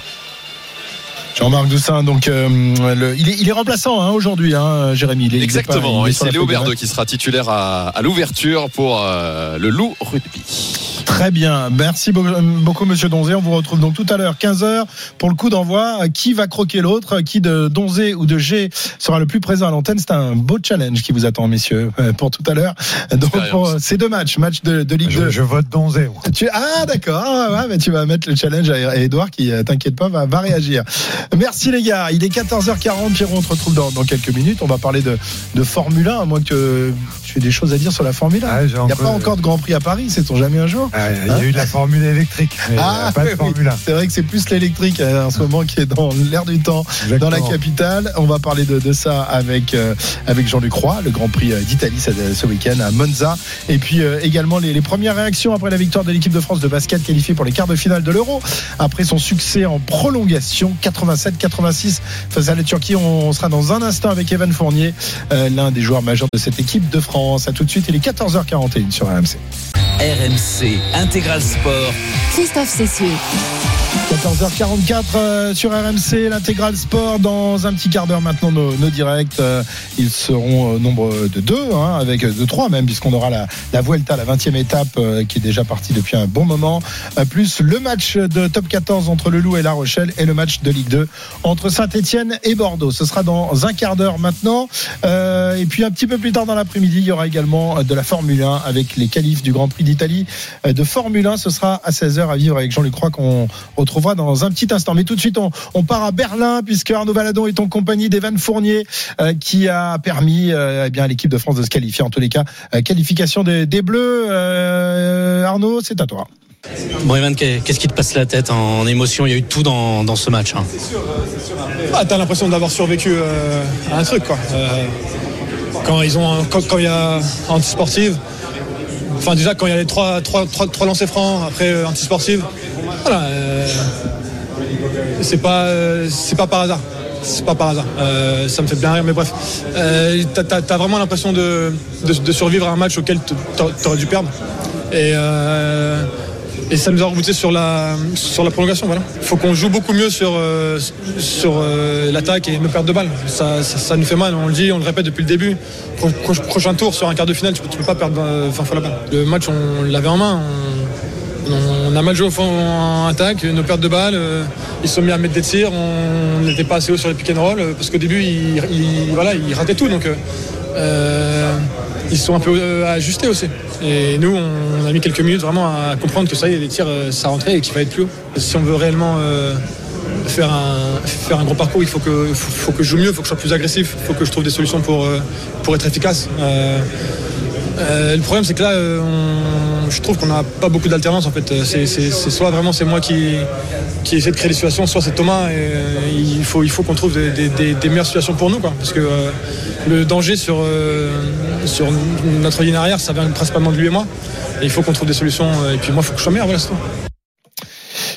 Jean-Marc Doussin, donc euh, le, il, est, il est remplaçant hein, aujourd'hui, hein, Jérémy. Il est, Exactement, il est pas, il est et c'est Léo Berdeux qui sera titulaire à, à l'ouverture pour euh, le Loup Rugby. Très bien, merci beaucoup Monsieur Donzé. On vous retrouve donc tout à l'heure quinze heures pour le coup d'envoi. Qui va croquer l'autre? Qui de Donzé ou de G sera le plus présent à l'antenne? C'est un beau challenge qui vous attend, messieurs, pour tout à l'heure. Donc pour ces deux matchs, match de, de Ligue je, deux. Je vote Donzé. Tu, ah d'accord, ouais, mais tu vas mettre le challenge à Edouard qui, t'inquiète pas, va, va réagir. Merci les gars, il est quatorze heures quarante. Pierrot, on te retrouve dans, dans quelques minutes. On va parler de, de Formule un, à moins que tu aies des choses à dire sur la Formule un. Ah, il n'y a encore... pas encore de Grand Prix à Paris, c'est-on jamais un jour? Ah, il y a hein eu de la Formule électrique, mais ah, pas de oui, Formule un. C'est vrai que c'est plus l'électrique en ce moment qui est dans l'air du temps. Exactement. Dans la capitale. On va parler de, de ça avec, euh, avec Jean-Luc Roy, le Grand Prix d'Italie ce, ce week-end à Monza. Et puis euh, également les, les premières réactions après la victoire de l'équipe de France de basket qualifiée pour les quarts de finale de l'Euro. Après son succès en prolongation, quatre-vingt-sept quatre-vingt-six face à la Turquie. On sera dans un instant avec Evan Fournier, euh, l'un des joueurs majeurs de cette équipe de France. À tout de suite, il est quatorze heures quarante et une sur R M C. R M C Intégral Sport. Christophe Cessieux. quatorze heures quarante-quatre euh, sur R M C, l'Intégral Sport. Dans un petit quart d'heure maintenant, nos, nos directs, euh, ils seront au nombre de deux, hein, avec de trois même, puisqu'on aura la, la Vuelta, la vingtième étape, euh, qui est déjà partie depuis un bon moment, euh, plus le match de top quatorze entre le Loup et La Rochelle, et le match de Ligue deux entre Saint-Etienne et Bordeaux. Ce sera dans un quart d'heure maintenant. Euh, et puis un petit peu plus tard dans l'après-midi, il y aura également de la Formule un avec les qualifs du Grand Prix d'Italie de Formule un. Ce sera à seize heures à vivre avec Jean-Luc Roy qu'on retrouvera dans un petit instant. Mais tout de suite, on, on part à Berlin puisque Arnaud Valadon est en compagnie d'Evan Fournier euh, qui a permis euh, eh bien, à l'équipe de France de se qualifier. En tous les cas, euh, qualification des, des Bleus. Euh, Arnaud, c'est à toi. Bon Evan, qu'est-ce qui te passe la tête en émotion? Il y a eu tout dans, dans ce match. Hein. Ah, t'as l'impression d'avoir survécu euh, à un truc, quoi. Euh, quand ils ont, quand, quand il y a anti-sportive, enfin déjà quand il y a les trois, trois, trois, trois lancers francs, après euh, anti-sportive, voilà, euh, c'est pas, euh, c'est pas par hasard. C'est pas par hasard. Euh, ça me fait bien rire, mais bref, euh, t'as, t'as, t'as vraiment l'impression de, de, de survivre à un match auquel t'aurais dû perdre. Et euh, Et ça nous a rebooté sur la, sur la prolongation. Voilà. Il faut qu'on joue beaucoup mieux sur, euh, sur euh, l'attaque et nos pertes de balles. Ça, ça, ça nous fait mal, on le dit, on le répète depuis le début. Pro, pro, prochain tour, sur un quart de finale, tu ne peux, peux pas perdre vingt fois la balle. Le match, on l'avait en main. On, on a mal joué au fond en attaque, nos pertes de balles. Euh, ils se sont mis à mettre des tirs. On n'était pas assez haut sur les pick and roll parce qu'au début, ils, ils, voilà, ils rataient tout. Donc, euh, ils sont un peu ajustés aussi. Et nous, on a mis quelques minutes vraiment à comprendre que ça y est, les tirs, ça rentrait et qu'il fallait être plus haut. Si on veut réellement euh, faire, un, faire un gros parcours, il faut que, faut, faut que je joue mieux, il faut que je sois plus agressif, il faut que je trouve des solutions pour, pour être efficace. Euh, euh, le problème, c'est que là, on, je trouve qu'on n'a pas beaucoup d'alternance en fait. C'est, c'est, c'est soit vraiment c'est moi qui, qui essaie de créer des situations, soit c'est Thomas. Et, euh, il, faut, il faut qu'on trouve des, des, des, des meilleures situations pour nous, quoi, parce que euh, le danger sur, euh, sur notre ligne arrière, ça vient principalement de lui et moi. Et il faut qu'on trouve des solutions. Et puis moi, il faut que je sois meilleur. Voilà, c'est tout.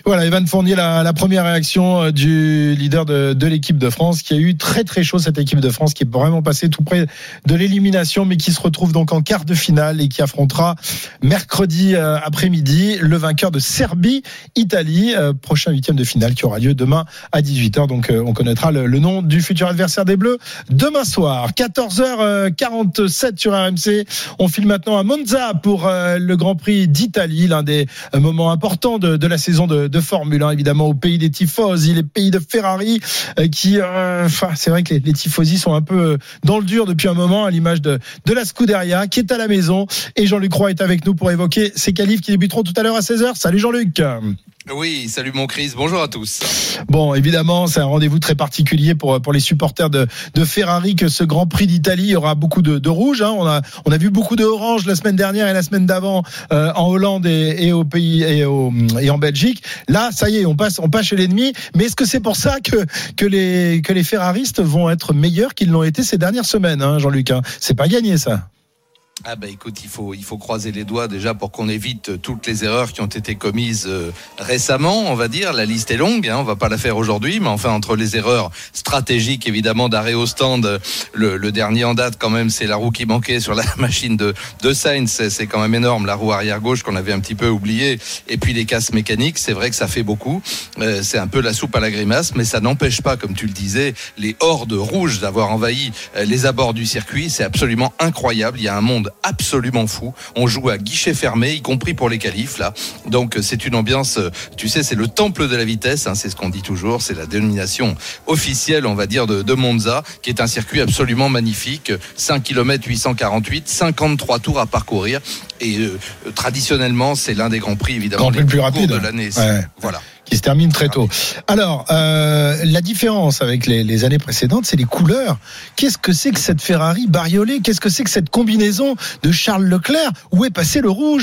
Voilà, Evan Fournier, la, la première réaction du leader de, de l'équipe de France, qui a eu très très chaud, cette équipe de France qui est vraiment passée tout près de l'élimination, mais qui se retrouve donc en quart de finale et qui affrontera mercredi euh, après-midi le vainqueur de Serbie-Italie, euh, prochain huitième de finale qui aura lieu demain à dix-huit heures. Donc euh, on connaîtra le, le nom du futur adversaire des Bleus demain soir. quatorze heures quarante-sept sur R M C. On file maintenant à Monza pour euh, le Grand Prix d'Italie, l'un des euh, moments importants de, de la saison de, de Formule un, évidemment au pays des tifosi, les pays de Ferrari, euh, qui, euh, c'est vrai que les, les tifosi sont un peu dans le dur depuis un moment, à l'image de, de la Scuderia, qui est à la maison. Et Jean-Luc Roy est avec nous pour évoquer ces qualifs qui débuteront tout à l'heure à seize heures. Salut Jean-Luc. Oui, salut mon Chris, bonjour à tous. Bon, évidemment, c'est un rendez-vous très particulier pour pour les supporters de de Ferrari que ce Grand Prix d'Italie. Il y aura beaucoup de, de rouge. Hein. On a on a vu beaucoup de orange la semaine dernière et la semaine d'avant euh, en Hollande et, et au pays et au et en Belgique. Là, ça y est, on passe on passe chez l'ennemi. Mais est-ce que c'est pour ça que que les que les ferraristes vont être meilleurs qu'ils l'ont été ces dernières semaines, hein, Jean-Luc, hein. C'est pas gagné ça. Ah bah écoute, il faut il faut croiser les doigts déjà pour qu'on évite toutes les erreurs qui ont été commises euh, récemment, on va dire. La liste est longue, hein, on va pas la faire aujourd'hui, mais enfin entre les erreurs stratégiques évidemment d'arrêt au stand, le, le dernier en date quand même, c'est la roue qui manquait sur la machine de de Sainz, c'est, c'est quand même énorme, la roue arrière gauche qu'on avait un petit peu oubliée, et puis les casses mécaniques, c'est vrai que ça fait beaucoup. Euh, c'est un peu la soupe à la grimace, mais ça n'empêche pas, comme tu le disais, les hordes rouges d'avoir envahi euh, les abords du circuit. C'est absolument incroyable. Il y a un monde absolument fou. On joue à guichet fermé, y compris pour les qualifs là. Donc c'est une ambiance, tu sais, c'est le temple de la vitesse, hein, c'est ce qu'on dit toujours, c'est la dénomination officielle, on va dire, de, de Monza, qui est un circuit absolument magnifique. cinq kilomètres huit cent quarante-huit, cinquante-trois tours à parcourir. Et euh, traditionnellement, c'est l'un des grands prix évidemment les plus, plus rapide courts de l'année. Ouais. Voilà. Qui se termine très tôt. Alors, euh, la différence avec les, les années précédentes, c'est les couleurs. Qu'est-ce que c'est que cette Ferrari bariolée ? Qu'est-ce que c'est que cette combinaison de Charles Leclerc ? Où est passé le rouge ?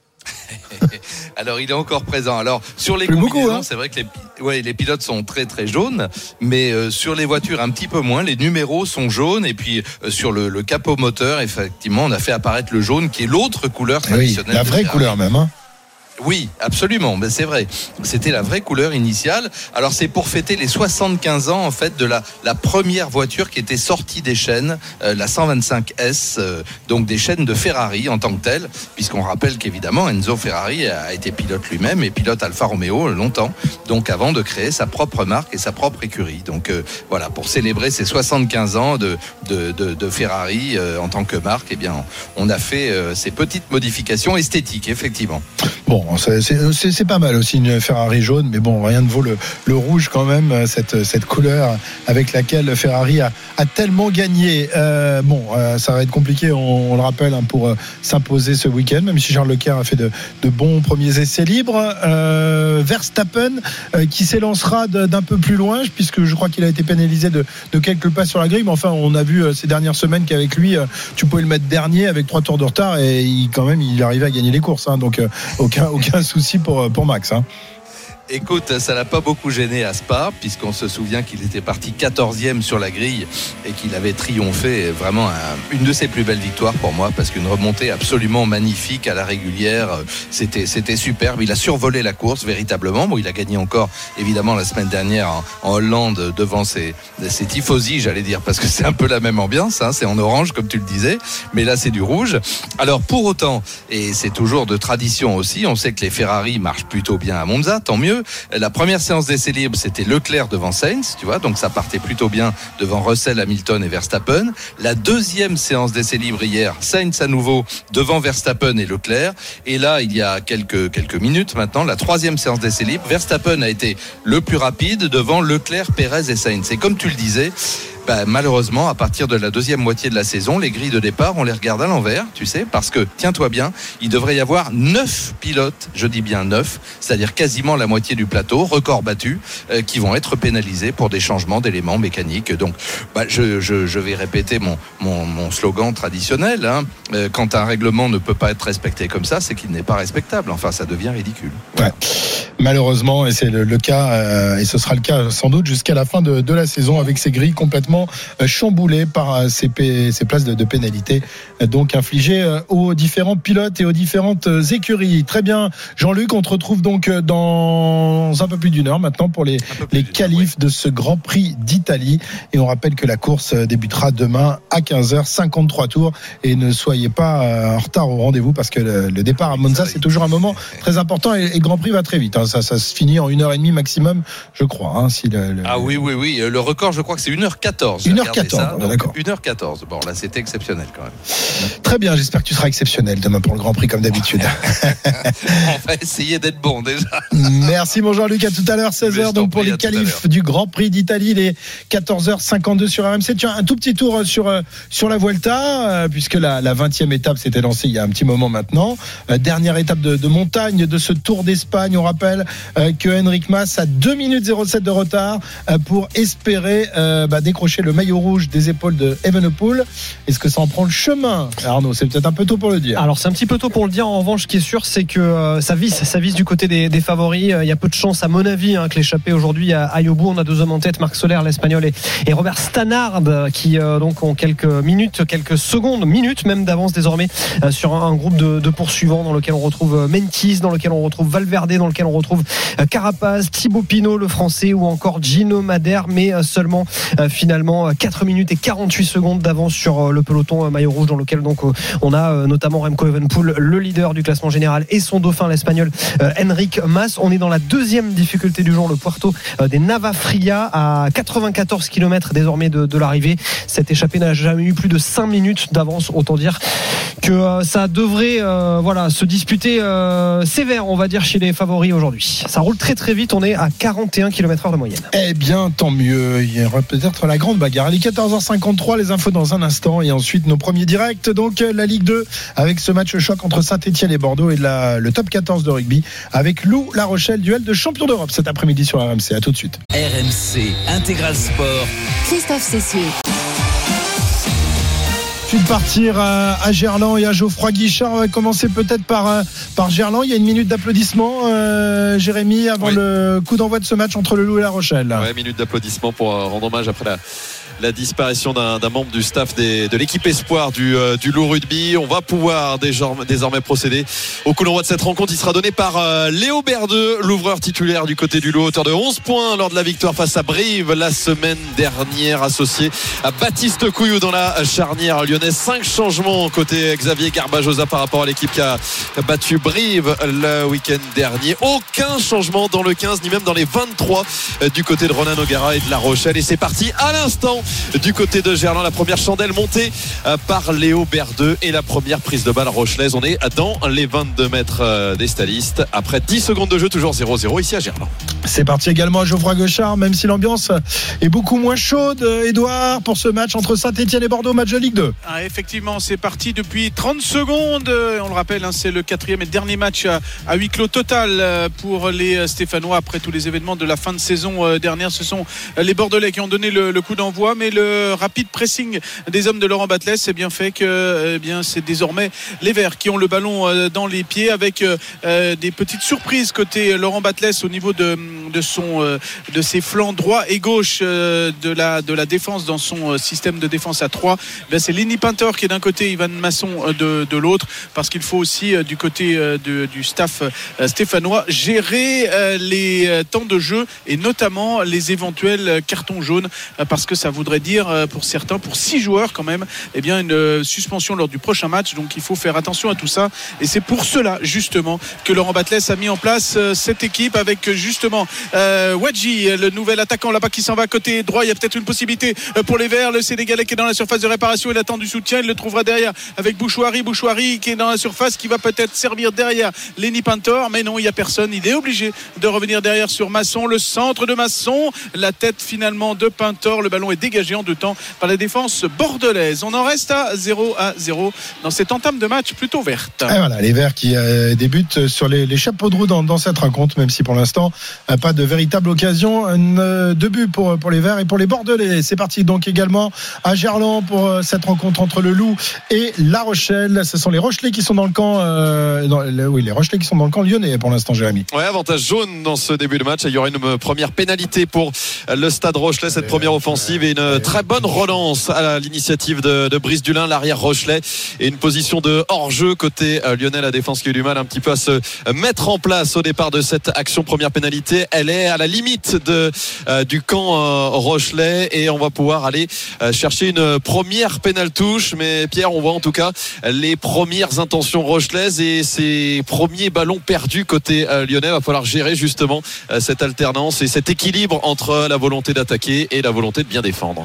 Alors il est encore présent. Alors sur les Plus combinaisons, beaucoup, hein. c'est vrai que les, ouais, les pilotes sont très très jaunes, mais euh, sur les voitures un petit peu moins. Les numéros sont jaunes, et puis euh, sur le, le capot moteur, effectivement, on a fait apparaître le jaune, qui est l'autre couleur traditionnelle. Oui, la vraie couleur même, hein. Oui, absolument, mais c'est vrai. C'était la vraie couleur initiale. Alors c'est pour fêter les soixante-quinze ans en fait de la, la première voiture qui était sortie des chaînes, euh, la cent vingt-cinq S, euh, donc des chaînes de Ferrari en tant que telle, puisqu'on rappelle qu'évidemment Enzo Ferrari a été pilote lui-même et pilote Alfa Romeo longtemps, donc avant de créer sa propre marque et sa propre écurie. Donc euh, voilà, pour célébrer ces soixante-quinze ans de, de, de, de Ferrari euh, en tant que marque, eh bien on a fait euh, ces petites modifications esthétiques, effectivement. Bon, c'est, c'est, c'est pas mal aussi une Ferrari jaune, mais bon, rien ne vaut le, le rouge quand même, cette, cette couleur avec laquelle Ferrari a, a tellement gagné. Euh, bon, euh, ça va être compliqué, on, on le rappelle, hein, pour euh, s'imposer ce week-end, même si Charles Leclerc a fait de, de bons premiers essais libres. Euh, Verstappen euh, qui s'élancera de, d'un peu plus loin, puisque je crois qu'il a été pénalisé de, de quelques pas sur la grille, mais enfin, on a vu euh, ces dernières semaines qu'avec lui, euh, tu pouvais le mettre dernier avec trois tours de retard, et il, quand même, il arrivait à gagner les courses, hein, donc euh, aucun aucun souci pour, pour Max, hein. Écoute, ça l'a pas beaucoup gêné à Spa, puisqu'on se souvient qu'il était parti quatorzième sur la grille et qu'il avait triomphé. Vraiment un, une de ses plus belles victoires pour moi, parce qu'une remontée absolument magnifique à la régulière, c'était, c'était superbe. Il a survolé la course véritablement. Bon, il a gagné encore évidemment la semaine dernière en, en Hollande devant ses, ses tifosi, j'allais dire, parce que c'est un peu la même ambiance, hein, c'est en orange comme tu le disais, mais là c'est du rouge. Alors pour autant, et c'est toujours de tradition aussi, on sait que les Ferrari marchent plutôt bien à Monza, tant mieux. La première séance d'essai libre, c'était Leclerc devant Sainz, tu vois, donc ça partait plutôt bien devant Russell, Hamilton et Verstappen. La deuxième séance d'essai libre hier, Sainz à nouveau devant Verstappen et Leclerc. Et là, il y a quelques quelques minutes maintenant, la troisième séance d'essai libre, Verstappen a été le plus rapide devant Leclerc, Pérez et Sainz. Et comme tu le disais, bah, malheureusement, à partir de la deuxième moitié de la saison, les grilles de départ, on les regarde à l'envers, tu sais, parce que, tiens-toi bien, il devrait y avoir neuf pilotes, je dis bien neuf, c'est-à-dire quasiment la moitié du plateau, record battu, euh, qui vont être pénalisés pour des changements d'éléments mécaniques. Donc, bah, je, je, je vais répéter mon, mon, mon slogan traditionnel, hein. Euh, quand un règlement ne peut pas être respecté comme ça, c'est qu'il n'est pas respectable. Enfin, ça devient ridicule. Ouais. Malheureusement, et c'est le, le cas, euh, et ce sera le cas sans doute jusqu'à la fin de, de la saison, avec ces grilles complètement complètement chamboulé par ces, ces places de, de pénalité, donc infligées aux différents pilotes et aux différentes écuries. Très bien, Jean-Luc, on te retrouve donc dans un peu plus d'une heure maintenant pour les, les qualifs de ce Grand Prix d'Italie. Et on rappelle que la course débutera demain à quinze heures, cinquante-trois tours. Et ne soyez pas en retard au rendez-vous parce que le, le départ à Monza, c'est toujours un moment très important et, et le Grand Prix va très vite. Hein. Ça, ça se finit en une heure et demie maximum, je crois. Hein, si le, le... Ah oui, oui, oui. Le record, je crois que c'est une heure quatorze. une heure quatorze, ça, d'accord. une heure quatorze. Bon, là, c'était exceptionnel quand même. Très bien, j'espère que tu seras exceptionnel demain pour le Grand Prix comme d'habitude. On va essayer d'être bon déjà. Merci mon Jean-Luc, à tout à l'heure, seize heures donc pour les qualifs du Grand Prix d'Italie, les quatorze heures cinquante-deux sur R M C. Tiens, un tout petit tour sur, sur la Vuelta, puisque la, la vingtième étape s'était lancée il y a un petit moment maintenant. Dernière étape de, de montagne de ce Tour d'Espagne. On rappelle que Enric Mas a deux minutes zéro sept de retard pour espérer euh, bah, décrocher le maillot rouge des épaules de Evenepoel. Est-ce que ça en prend le chemin, Arnaud? C'est peut-être un peu tôt pour le dire. Alors c'est un petit peu tôt pour le dire. En revanche, ce qui est sûr, c'est que euh, ça vise, ça vise du côté des, des favoris. Il y a peu de chance, à mon avis, hein, que l'échappée aujourd'hui aille au bout. On a deux hommes en tête, Marc Soler, l'Espagnol, et, et Robert Stannard, qui euh, donc ont quelques minutes, quelques secondes, minutes même d'avance désormais euh, sur un, un groupe de, de poursuivants dans lequel on retrouve euh, Mentis, dans lequel on retrouve Valverde, dans lequel on retrouve euh, Carapaz, Thibaut Pinot, le Français, ou encore Gino Madère, mais euh, seulement euh, finalement quatre minutes et quarante-huit secondes d'avance sur euh, le peloton euh, maillot rouge, dans lequel donc euh, on a euh, notamment Remco Evenepoel, le leader du classement général, et son dauphin, l'Espagnol euh, Enric Mas. On est dans la deuxième difficulté du jour, le Puerto euh, des Navafria, à quatre-vingt-quatorze kilomètres désormais de, de l'arrivée. Cette échappée n'a jamais eu plus de cinq minutes d'avance, autant dire que euh, ça devrait euh, voilà, se disputer euh, sévère, on va dire, chez les favoris aujourd'hui. Ça roule très très vite, on est à quarante et un kilomètres heure de moyenne. Eh bien, tant mieux, il y aura peut-être la grande bagarre. Il est quatorze heures cinquante-trois, les infos dans un instant, et ensuite nos premiers directs, donc la Ligue deux, avec ce match choc entre Saint-Etienne et Bordeaux, et la, le top quatorze de rugby, avec Lou La Rochelle, duel de champion d'Europe cet après-midi sur R M C. À tout de suite. R M C Intégral Sport. Christophe Cessieux. De partir à Gerland et à Geoffroy Guichard. On va commencer peut-être par, par Gerland. Il y a une minute d'applaudissement, euh, Jérémy, avant oui. le coup d'envoi de ce match entre le Loup et La Rochelle. Ouais, minute d'applaudissement pour rendre hommage après la la disparition d'un, d'un membre du staff des, de l'équipe espoir du, euh, du Loup Rugby. On va pouvoir désormais, désormais procéder au coup d'envoi de cette rencontre. Il sera donné par euh, Léo Berdeux, l'ouvreur titulaire du côté du Loup, auteur de onze points lors de la victoire face à Brive la semaine dernière, associé à Baptiste Couillou dans la charnière lyonnaise. Cinq changements côté Xavier Garbajosa par rapport à l'équipe qui a battu Brive le week-end dernier. Aucun changement dans le quinze, ni même dans les vingt-trois du côté de Ronan O'Gara et de La Rochelle. Et c'est parti à l'instant du côté de Gerland. La première chandelle montée par Léo Berdeux et la première prise de balle rochelaise. On est dans les vingt-deux mètres des Stalistes après dix secondes de jeu, toujours zéro zéro ici à Gerland. C'est parti également à Geoffroy Guichard, même si l'ambiance est beaucoup moins chaude, Edouard, pour ce match entre Saint-Etienne et Bordeaux, match de Ligue deux. Ah, effectivement, c'est parti depuis trente secondes. On le rappelle, hein, c'est le quatrième et dernier match à, à huis clos total pour les Stéphanois après tous les événements de la fin de saison dernière. Ce sont les Bordelais qui ont donné le, le coup d'envoi, mais le rapide pressing des hommes de Laurent Batles c'est bien fait que eh bien, c'est désormais les Verts qui ont le ballon dans les pieds, avec euh, des petites surprises côté Laurent Batles au niveau de, de, son, euh, de ses flancs droit et gauche euh, de, la, de la défense dans son système de défense à trois. Ben, c'est Lenny Pinter qui est d'un côté, Ivan Masson de, de l'autre, parce qu'il faut aussi euh, du côté euh, de, du staff euh, stéphanois gérer euh, les euh, temps de jeu et notamment les éventuels cartons jaunes, euh, parce que ça voudrait dire euh, pour certains, pour six joueurs quand même, eh bien une euh, suspension lors du prochain match. Donc il faut faire attention à tout ça, et c'est pour cela justement que Laurent Batles a mis en place euh, cette équipe avec justement euh, Wadji, le nouvel attaquant là-bas qui s'en va côté droit. Il y a peut-être une possibilité euh, pour les Verts, le Sénégalais qui est dans la surface de réparation, il attend du soutien, il le trouvera derrière avec Bouchouari, Bouchouari qui est dans la surface, qui va peut-être servir derrière Lenny Pintor, mais non, il n'y a personne, il est obligé de revenir derrière sur Masson, le centre de Masson, la tête finalement de Pintor, le ballon est dégagé en deux temps par la défense bordelaise. On en reste à zéro à zéro dans cette entame de match plutôt verte. Et voilà, les Verts qui euh, débutent sur les, les chapeaux de roue dans, dans cette rencontre, même si pour l'instant euh, pas de véritable occasion euh, de but pour, pour les Verts et pour les Bordelais. C'est parti donc également à Gerland pour euh, cette rencontre rencontre entre le Loup et La Rochelle. Ce sont les Rochelais qui sont dans le camp, euh, dans, le, oui, les Rochelais qui sont dans le camp lyonnais pour l'instant, Jérémy. Ouais, avantage jaune dans ce début de match. Il y aura une première pénalité pour le Stade Rochelais, cette première offensive, et une très bonne relance à l'initiative de, de Brice Dulin, l'arrière Rochelais, et une position de hors-jeu côté lyonnais. La défense qui a eu du mal un petit peu à se mettre en place au départ de cette action. Première pénalité, elle est à la limite de, euh, du camp euh, Rochelais, et on va pouvoir aller euh, chercher une première pénale touche. Mais Pierre, on voit en tout cas les premières intentions rochelaises et ces premiers ballons perdus côté euh, lyonnais. Il va falloir gérer justement euh, cette alternance et cet équilibre entre la volonté d'attaquer et la volonté de bien défendre.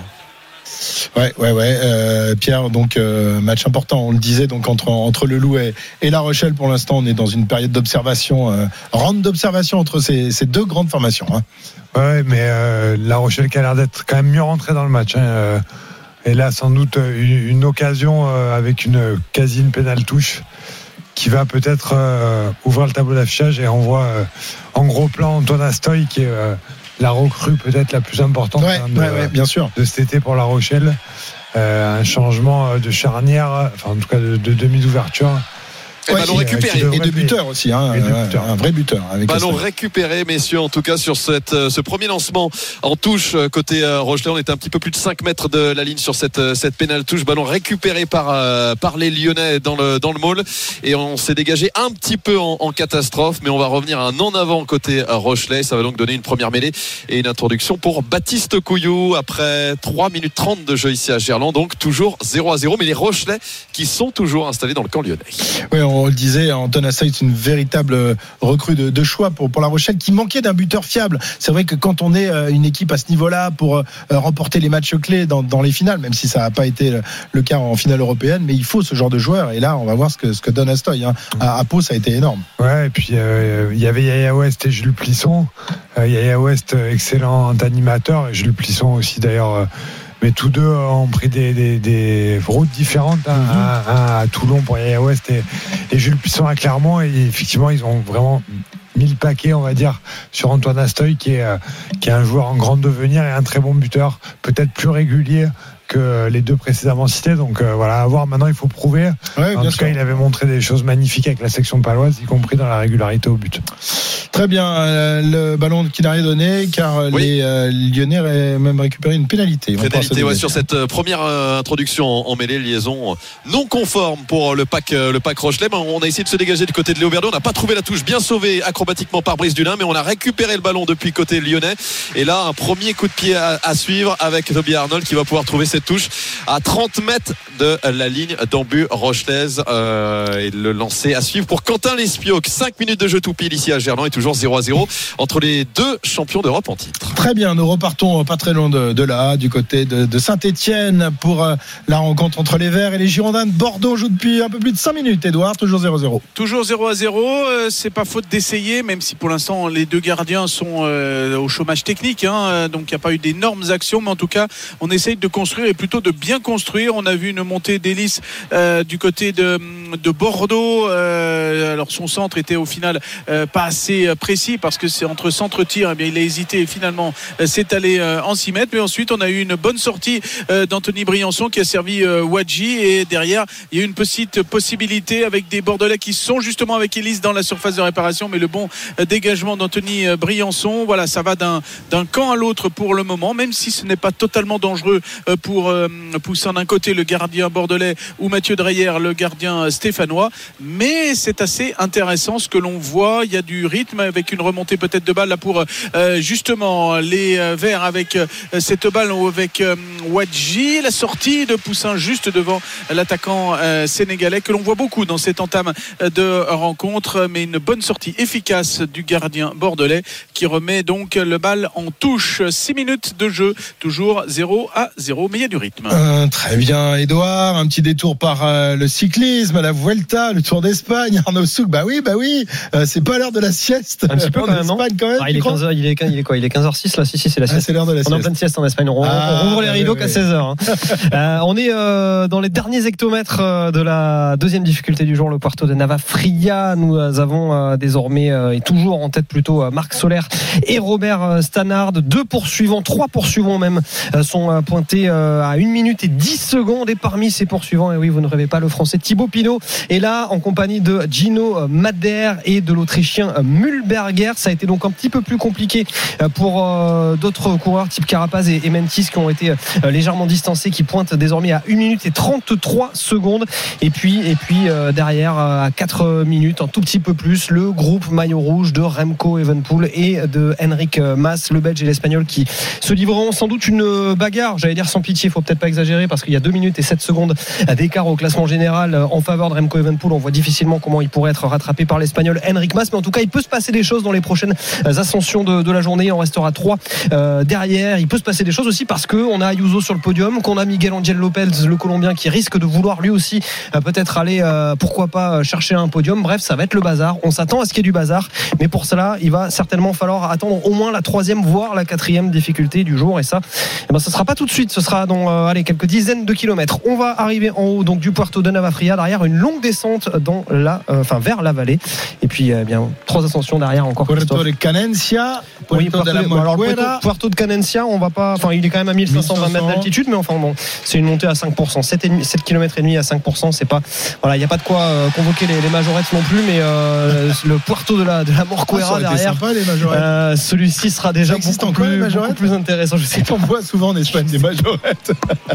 Ouais, ouais, ouais. Euh, Pierre, donc euh, match important. On le disait, donc entre entre le Loup et, et La Rochelle. Pour l'instant, on est dans une période d'observation, euh, ronde d'observation entre ces, ces deux grandes formations. Hein. Ouais, mais euh, La Rochelle qui a l'air d'être quand même mieux rentrée dans le match. Hein, euh, et là, sans doute une, une occasion euh, avec une quasi une pénale touche qui va peut-être euh, ouvrir le tableau d'affichage. Et on voit euh, en gros plan Antoine Astoy qui est euh, la recrue peut-être la plus importante ouais, hein, de, ouais, ouais, bien sûr. de cet été pour La Rochelle. Euh, un changement de charnière, enfin en tout cas de, de demi d'ouverture. Et ouais, ballon récupéré. Et de buteur aussi, hein, et de buteur. Un vrai buteur. Avec ballon récupéré, messieurs, en tout cas sur cette, ce premier lancement en touche côté Rochelais. On était un petit peu plus de cinq mètres de la ligne sur cette, cette pénale touche. Ballon récupéré par, par les Lyonnais dans le, dans le maul. Et on s'est dégagé un petit peu en, en catastrophe, mais on va revenir à un en avant côté Rochelais. Ça va donc donner une première mêlée et une introduction pour Baptiste Couillou après trois minutes trente de jeu ici à Gerland. Donc toujours zéro à zéro, mais les Rochelais qui sont toujours installés dans le camp lyonnais. Oui, on le disait, Antoine Astoy est une véritable recrue de, de choix pour, pour La Rochelle qui manquait d'un buteur fiable. C'est vrai que quand on est une équipe à ce niveau-là pour remporter les matchs clés dans, dans les finales, même si ça n'a pas été le cas en finale européenne, mais il faut ce genre de joueur. Et là, on va voir ce que, ce que donne Astoy. Hein. À, à Pau, ça a été énorme. Ouais, et puis euh, il y avait Yaya West et Jules Plisson. Euh, Yaya West, excellent animateur, et Jules Plisson aussi d'ailleurs. Euh, mais tous deux ont pris des, des, des routes différentes, hein, mm-hmm. à, à Toulon pour Yaya West et, et Jules Plisson à Clermont, et effectivement ils ont vraiment mis le paquet, on va dire, sur Antoine Astoy qui est, qui est un joueur en grand devenir et un très bon buteur, peut-être plus régulier que les deux précédemment cités. Donc euh, voilà, à voir maintenant, il faut prouver. Ouais, en tout sûr. cas, il avait montré des choses magnifiques avec la section paloise, y compris dans la régularité au but. Très bien, euh, le ballon qui n'a rien donné, car oui. les euh, Lyonnais auraient même récupéré une pénalité. Pénalité, ouais, sur cette première euh, introduction en, en mêlée, liaison non conforme pour le pack, euh, le pack Rochelais. On a essayé de se dégager du côté de Léo Berdo. On n'a pas trouvé la touche, bien sauvée acrobatiquement par Brice Dulin, mais on a récupéré le ballon depuis côté lyonnais. Et là, un premier coup de pied à, à suivre avec Toby Arnold qui va pouvoir trouver cette touche à trente mètres de la ligne d'en-but rochelaise, euh, et le lancer à suivre pour Quentin Lespioc. cinq minutes de jeu tout pile ici à Gerland, et toujours zéro à zéro entre les deux champions d'Europe en titre. Très bien, nous repartons pas très loin de, de là, du côté de, de Saint-Etienne pour euh, la rencontre entre les Verts et les Girondins de Bordeaux. Joue depuis un peu plus de cinq minutes, Edouard, toujours zéro à zéro. Toujours zéro à zéro, euh, c'est pas faute d'essayer, même si pour l'instant les deux gardiens sont euh, au chômage technique, hein, donc il n'y a pas eu d'énormes actions, mais en tout cas on essaye de construire, et plutôt de bien construire. On a vu une montée d'hélice euh, du côté de, de Bordeaux. Euh, alors son centre était au final euh, pas assez précis, parce que c'est entre centre-tir, eh bien, il a hésité et finalement euh, s'est allé euh, en six mètres. Mais ensuite on a eu une bonne sortie euh, d'Anthony Briançon qui a servi euh, Wadji, et derrière il y a eu une petite possibilité avec des Bordelais qui sont justement avec hélice dans la surface de réparation, mais le bon euh, dégagement d'Anthony euh, Briançon. Voilà, ça va d'un, d'un camp à l'autre pour le moment, même si ce n'est pas totalement dangereux euh, pour euh, poussant d'un côté le gardien bordelais ou Mathieu Dreyer le gardien stéphanois, mais c'est assez intéressant ce que l'on voit. Il y a du rythme avec une remontée peut-être de balle là pour euh, justement les euh, Verts avec euh, cette balle avec euh, Wadji, la sortie de Poussin juste devant l'attaquant euh, sénégalais que l'on voit beaucoup dans cette entame de rencontre, mais une bonne sortie efficace du gardien bordelais qui remet donc le bal en touche. Six minutes de jeu, toujours zéro à zéro, mais il y a du rythme. Euh, très bien, Edouard. Un petit détour par euh, le cyclisme, la Vuelta, le Tour d'Espagne. Arnaud Souk, bah oui, bah oui. Euh, c'est pas l'heure de la sieste. Un petit peu quand même, non Espagne, quand même, ah, il, est quinze heures, il, est, il est quoi? Il est quinze heures six là. Si, si, c'est la sieste. Ah, c'est l'heure de la sieste. On est en pleine sieste en Espagne. On, ah, on rouvre les rideaux oui, qu'à oui. seize heures. Hein. euh, on est euh, dans les derniers hectomètres euh, de la deuxième difficulté du jour, le Puerto de Navafria. Nous euh, avons euh, désormais euh, et toujours en tête plutôt euh, Marc Soler et Robert euh, Stannard. Deux poursuivants, trois poursuivants même euh, sont euh, pointés. Euh, à une minute et dix secondes. Et parmi ses poursuivants, et oui, vous ne rêvez pas, le français Thibaut Pinot est là en compagnie de Gino Madder et de l'Autrichien Mühlberger. Ça a été donc un petit peu plus compliqué pour euh, d'autres coureurs type Carapaz et, et Mentis qui ont été euh, légèrement distancés, qui pointent désormais à une minute et trente-trois secondes. Et puis, et puis euh, derrière, à quatre minutes, un tout petit peu plus, le groupe maillot rouge de Remco Evenepoel et de Enric Mas, le Belge et l'Espagnol, qui se livreront sans doute une bagarre, j'allais dire sans pitié, il faut peut-être pas exagérer, parce qu'il y a deux minutes et sept secondes d'écart au classement général en faveur de Remco Evenepoel. On voit difficilement comment il pourrait être rattrapé par l'Espagnol Enric Mas, mais en tout cas il peut se passer des choses dans les prochaines ascensions de, de la journée. Il en restera trois euh, derrière. Il peut se passer des choses aussi parce qu'on a Ayuso sur le podium, qu'on a Miguel Angel Lopez, le Colombien, qui risque de vouloir lui aussi euh, peut-être aller euh, pourquoi pas chercher un podium. Bref, ça va être le bazar, on s'attend à ce qu'il y ait du bazar, mais pour cela il va certainement falloir attendre au moins la troisième voire la quatrième difficulté du jour, et ça eh ben, ce sera pas tout de suite, ce sera dans euh, allez, quelques dizaines de kilomètres. On va arriver en haut donc du Puerto de Navafria, derrière une longue descente dans la, euh, enfin, vers la vallée, et puis eh bien trois ascensions derrière encore. Puerto de Canencia, Puerto oui, Puerto de la de, alors, Puerto, Puerto de Canencia, on va pas, enfin il est quand même à mille cinq cent vingt mètres d'altitude, mais enfin bon, c'est une montée à cinq pour cent, sept kilomètres et demi à cinq pour cent, c'est pas, voilà, il n'y a pas de quoi euh, convoquer les, les majorettes non plus, mais euh, le Puerto de la, de la Morcuera ah, derrière, sympa, les majorettes. Euh, celui-ci sera déjà beaucoup plus, beaucoup plus intéressant. Je sais pas, on voit souvent en Espagne des majorettes.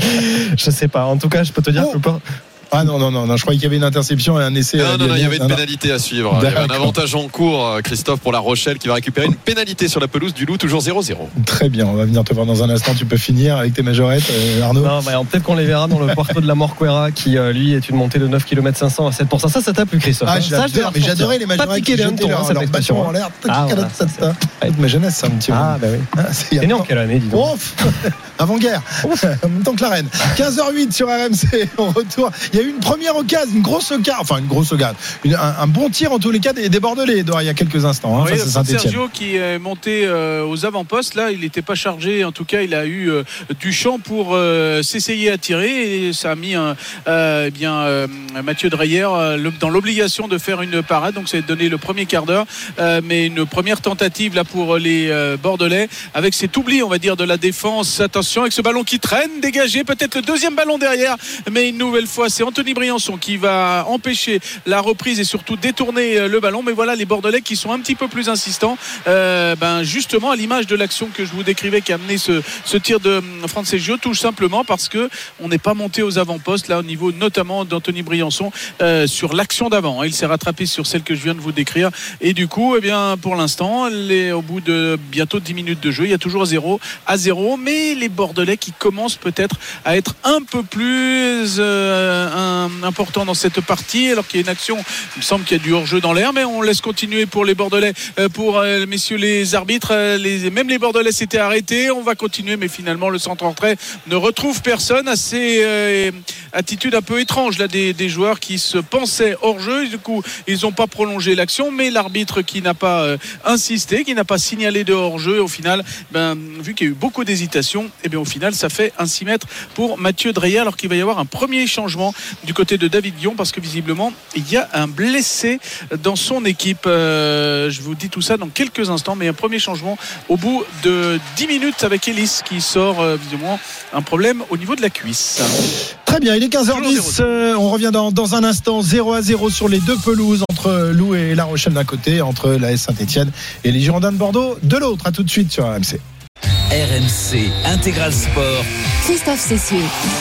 Je sais pas, en tout cas je peux te dire oh. que le Ah non, non, non, non, je croyais qu'il y avait une interception et un essai. Non, non, non, il y avait une pénalité à suivre. Il y avait un avantage en cours, Christophe, pour La Rochelle, qui va récupérer une pénalité sur la pelouse du Loup, toujours zéro zéro. Très bien, on va venir te voir dans un instant. Tu peux finir avec tes majorettes, euh, Arnaud. Non, bah, peut-être qu'on les verra dans le Puerto de la Morcuera, qui euh, lui est une montée de neuf kilomètres cinq cents à sept pour cent. Ça, ça t'a plu, Christophe? Ah, ça, mais j'adorais les majorettes. Pas piquer les hannetons, leur, leur bâton en l'air. Ah, voilà, ça, ça. Ma jeunesse, ça, un petit peu. Ah, bah oui. T'es né en quelle année, dis donc? Avant-guerre, en même temps que la reine. quinze heures huit sur R M C, on retourne. Il y a eu une première occasion, une grosse occasion, enfin une grosse occasion, une, un, un bon tir en tous les cas des, des Bordelais, Edouard, il y a quelques instants. Hein, oui, face à Sergio qui est monté euh, aux avant-postes, là il n'était pas chargé, en tout cas il a eu euh, du champ pour euh, s'essayer à tirer, et ça a mis un, euh, eh bien, euh, Mathieu Dreyer euh, dans l'obligation de faire une parade, donc ça a donné le premier quart d'heure, euh, mais une première tentative là pour les euh, Bordelais, avec cet oubli on va dire de la défense. Attention avec ce ballon qui traîne, dégagé, peut-être le deuxième ballon derrière, mais une nouvelle fois c'est Anthony Briançon qui va empêcher la reprise et surtout détourner le ballon. Mais voilà les Bordelais qui sont un petit peu plus insistants, euh, ben justement à l'image de l'action que je vous décrivais qui a amené ce, ce tir de Francesio, tout simplement parce que on n'est pas monté aux avant-postes là au niveau notamment d'Anthony Briançon euh, sur l'action d'avant. Il s'est rattrapé sur celle que je viens de vous décrire, et du coup eh bien pour l'instant les, au bout de bientôt dix minutes de jeu, il y a toujours zéro à zéro, mais les Bordelais qui commencent peut-être à être un peu plus euh, un, important dans cette partie, alors qu'il y a une action, il me semble qu'il y a du hors-jeu dans l'air, mais on laisse continuer pour les Bordelais, euh, pour euh, messieurs les arbitres, euh, les, même les Bordelais s'étaient arrêtés, on va continuer, mais finalement le centre entrée ne retrouve personne. Assez euh, attitude un peu étrange là des, des joueurs qui se pensaient hors-jeu, du coup ils n'ont pas prolongé l'action, mais l'arbitre qui n'a pas euh, insisté, qui n'a pas signalé de hors-jeu, au final ben, vu qu'il y a eu beaucoup d'hésitation, et bien au final ça fait un six mètres pour Mathieu Dreyer, alors qu'il va y avoir un premier changement du côté de David Guillon, parce que visiblement il y a un blessé dans son équipe. euh, je vous dis tout ça dans quelques instants, mais un premier changement au bout de dix minutes avec Ellis qui sort euh, visiblement un problème au niveau de la cuisse. Très bien, il est quinze heures dix, euh, on revient dans, dans un instant. Zéro à zéro sur les deux pelouses, entre Loup et La Rochelle d'un côté, entre l'A S Saint-Etienne et les Girondins de Bordeaux de l'autre. À tout de suite sur R M C. R M C Intégral Sport, Christophe Cessieux.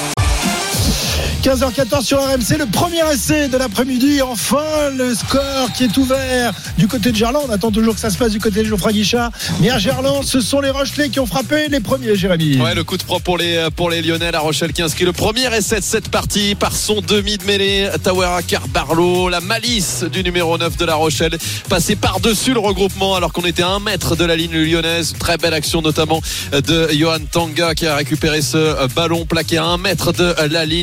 quinze heures quatorze sur R M C, le premier essai de l'après-midi. Enfin, le score qui est ouvert du côté de Gerland. On attend toujours que ça se passe du côté de Geoffroy Guichard. Mais à Gerland, ce sont les Rochelais qui ont frappé les premiers, Jérémy. Ouais, le coup de propre pour les, pour les Lyonnais. La Rochelle qui inscrit le premier essai de cette partie par son demi de mêlée, Tawera Carbarlo. La malice du numéro neuf de La Rochelle, passé par-dessus le regroupement alors qu'on était à un mètre de la ligne lyonnaise. Très belle action notamment de Johan Tanga qui a récupéré ce ballon plaqué à un mètre de la ligne. La transformation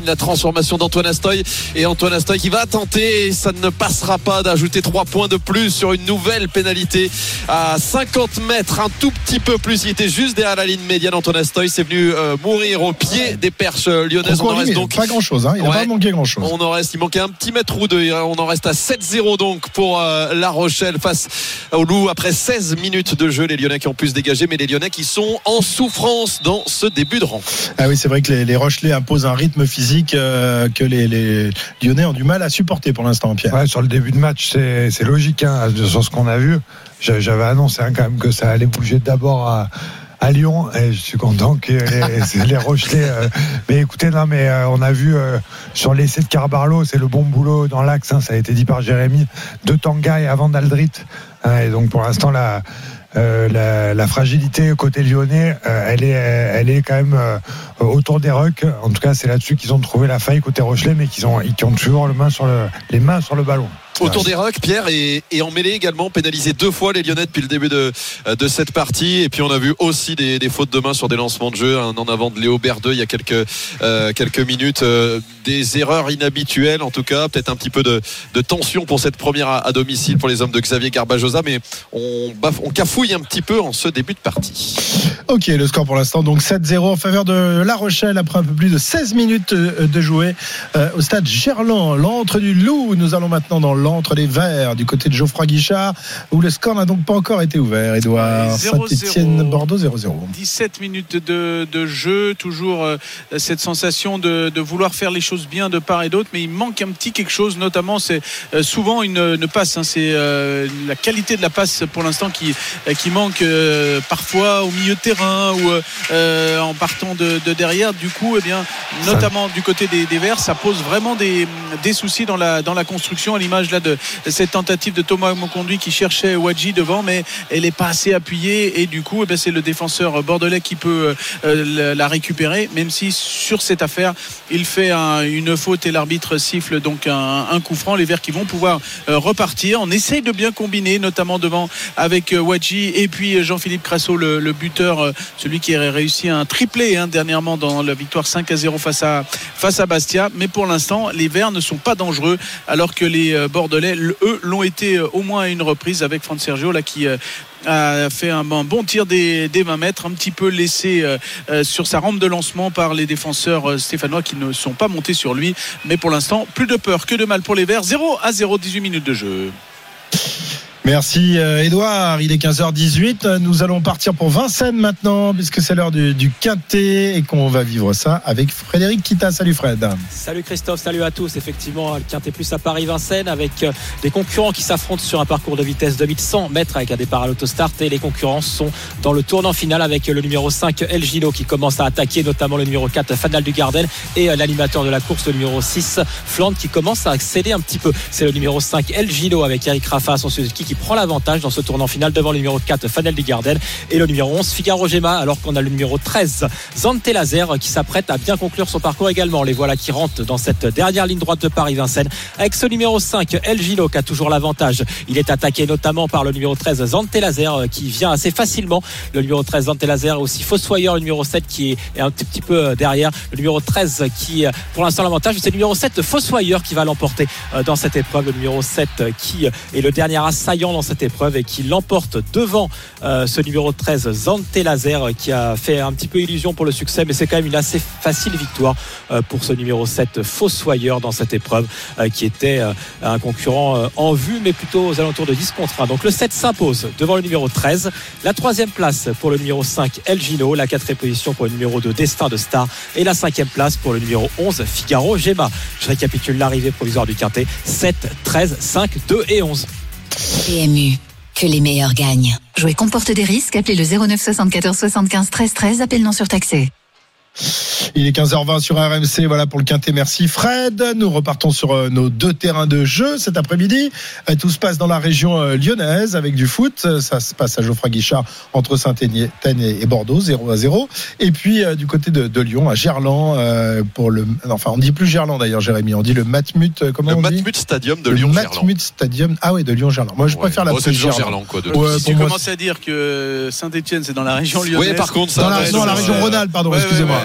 transformation d'Antoine Astoy. Et Antoine Astoy qui va tenter, et ça ne passera pas, d'ajouter trois points de plus sur une nouvelle pénalité à cinquante mètres, un tout petit peu plus. Il était juste derrière la ligne médiane. Antoine Astoy, c'est venu euh, mourir au pied des perches lyonnaises. On en reste donc pas grand chose, hein. Il n'a ouais, pas manqué grand chose. On en reste, il manquait un petit mètre ou deux. On en reste à sept zéro donc pour euh, La Rochelle face au Loup après seize minutes de jeu. Les Lyonnais qui ont pu se dégager, mais les Lyonnais qui sont en souffrance dans ce début de rencontre. Ah oui, c'est vrai que les, les Rochelais imposent un rythme physique euh, que les, les Lyonnais ont du mal à supporter pour l'instant, Pierre. Ouais, sur le début de match, c'est, c'est logique, hein, sur ce qu'on a vu. J'avais annoncé hein, quand même que ça allait bouger d'abord à, à Lyon, et je suis content que les, les Rochelais. Euh, mais écoutez, non, mais euh, on a vu euh, sur l'essai de Carbarlo, c'est le bon boulot dans l'axe. Hein, ça a été dit par Jérémy, de Tanguy avant d'Aldrit. Hein, et donc pour l'instant, la, euh, la, la fragilité côté lyonnais, euh, elle est, elle est quand même euh, autour des rucks. En tout cas, c'est là-dessus qu'ils ont trouvé la faille côté Rochelais, mais qu'ils ont, qui ont toujours le main sur le, les mains sur le ballon. Autour des rucks, Pierre, et, et en mêlée également, pénalisé deux fois les Lyonnais depuis le début de, de cette partie. Et puis on a vu aussi des, des fautes de main sur des lancements de jeu, un en avant de Léo Berdeux il y a quelques, euh, quelques minutes. Euh, des erreurs inhabituelles en tout cas, peut-être un petit peu de, de tension pour cette première à, à domicile pour les hommes de Xavier Garbajosa, mais on, baf, on cafouille un petit peu en ce début de partie. Ok, le score pour l'instant donc sept zéro en faveur de La Rochelle après un peu plus de seize minutes de jouer euh, au stade Gerland, l'antre du Loup. Nous allons maintenant dans l'antre des Verts du côté de Geoffroy Guichard où le score n'a donc pas encore été ouvert. Edouard, Saint-Étienne Bordeaux zéro zéro. dix-sept minutes de, de jeu, toujours euh, cette sensation de, de vouloir faire les choses bien de part et d'autre, mais il manque un petit quelque chose, notamment c'est euh, souvent une, une passe, hein, c'est euh, la qualité de la passe pour l'instant qui, euh, qui manque euh, parfois au milieu de terrain ou euh, en partant de, de derrière. Du coup, eh bien, notamment du côté des, des Verts, ça pose vraiment des, des soucis dans la, dans la construction, à l'image là de cette tentative de Thomas Monconduit qui cherchait Wadji devant, mais elle n'est pas assez appuyée, et du coup eh bien, c'est le défenseur bordelais qui peut euh, la récupérer, même si sur cette affaire il fait un, une faute et l'arbitre siffle donc un, un coup franc. Les Verts qui vont pouvoir euh, repartir. On essaye de bien combiner, notamment devant avec euh, Wadji et puis Jean-Philippe Crasso, le, le buteur, euh, celui qui a réussi un triplé hein, dernièrement dans la victoire cinq à zéro face à, face à Bastia. Mais pour l'instant les Verts ne sont pas dangereux, alors que les euh, Bordelais eux l'ont été euh, au moins à une reprise, avec Fran Sergio là qui euh, a fait un bon tir des, des vingt mètres, un petit peu laissé euh, euh, sur sa rampe de lancement par les défenseurs euh, stéphanois qui ne sont pas montés sur lui. Mais pour l'instant, plus de peur que de mal pour les Verts. zéro à zéro, dix-huit minutes de jeu. Merci Edouard, il est quinze heures dix-huit. Nous allons partir pour Vincennes maintenant, puisque c'est l'heure du, du Quintet et qu'on va vivre ça avec Frédéric Kita. Salut Fred. Salut Christophe, salut à tous. Effectivement, le Quintet plus à Paris-Vincennes, avec des concurrents qui s'affrontent sur un parcours de vitesse de mille cent mètres avec un départ à l'autostart, et les concurrents sont dans le tournant final avec le numéro cinq El Gilo qui commence à attaquer, notamment le numéro quatre Fanal du Gardel, et l'animateur de la course, le numéro six Flandre, qui commence à accéder un petit peu. C'est le numéro cinq El Gilo avec Eric Rafa, son Suzuki, qui prend l'avantage dans ce tournant final devant le numéro quatre Fanel du Gardel et le numéro onze Figaro Gemma, alors qu'on a le numéro treize Zante Laser qui s'apprête à bien conclure son parcours également. Les voilà qui rentrent dans cette dernière ligne droite de Paris-Vincennes avec ce numéro cinq El Gilo qui a toujours l'avantage. Il est attaqué notamment par le numéro treize Zante Laser qui vient assez facilement. Le numéro treize Zante Laser, aussi Fossoyeur, le numéro sept qui est un petit, petit peu derrière. Le numéro treize qui pour l'instant l'avantage, c'est le numéro sept Fossoyeur qui va l'emporter dans cette épreuve. Le numéro sept qui est le dernier assaillant dans cette épreuve et qui l'emporte devant euh, ce numéro treize Zante Laser qui a fait un petit peu illusion pour le succès, mais c'est quand même une assez facile victoire euh, pour ce numéro sept Fossoyeur dans cette épreuve euh, qui était euh, un concurrent euh, en vue, mais plutôt aux alentours de dix contre un. Donc le sept s'impose devant le numéro treize, la troisième place pour le numéro cinq El Gino, la quatrième position pour le numéro deux Destin de Star et la cinquième place pour le numéro onze Figaro Gemma. Je récapitule l'arrivée provisoire du Quintet: sept, treize, cinq, deux et onze. P M U, que les meilleurs gagnent. Jouer comporte des risques. Appelez le zéro neuf soixante-quatorze soixante-quinze treize treize. Appel non surtaxé. Il est quinze heures vingt sur R M C, voilà pour le Quintet. Merci Fred. Nous repartons sur nos deux terrains de jeu cet après-midi. Tout se passe dans la région lyonnaise avec du foot. Ça se passe à Geoffroy Guichard entre Saint-Étienne et Bordeaux, zéro à zéro. Et puis du côté de, de Lyon, à Gerland, pour le, enfin on dit plus Gerland d'ailleurs, Jérémy, on dit le Matmut, comment le on Matmut dit Stadium de Lyon. Le Matmut Stadium, ah oui, de Lyon Gerland. Moi je ouais. préfère la oh, c'est Gerland. Gerland quoi. De ouais, si tu commences à dire que Saint-Étienne c'est dans la région lyonnaise. Oui, par contre ça. Dans la, non, la région Rhône-Alpes, pardon, ouais, excusez-moi. Ouais, ouais, ouais. Au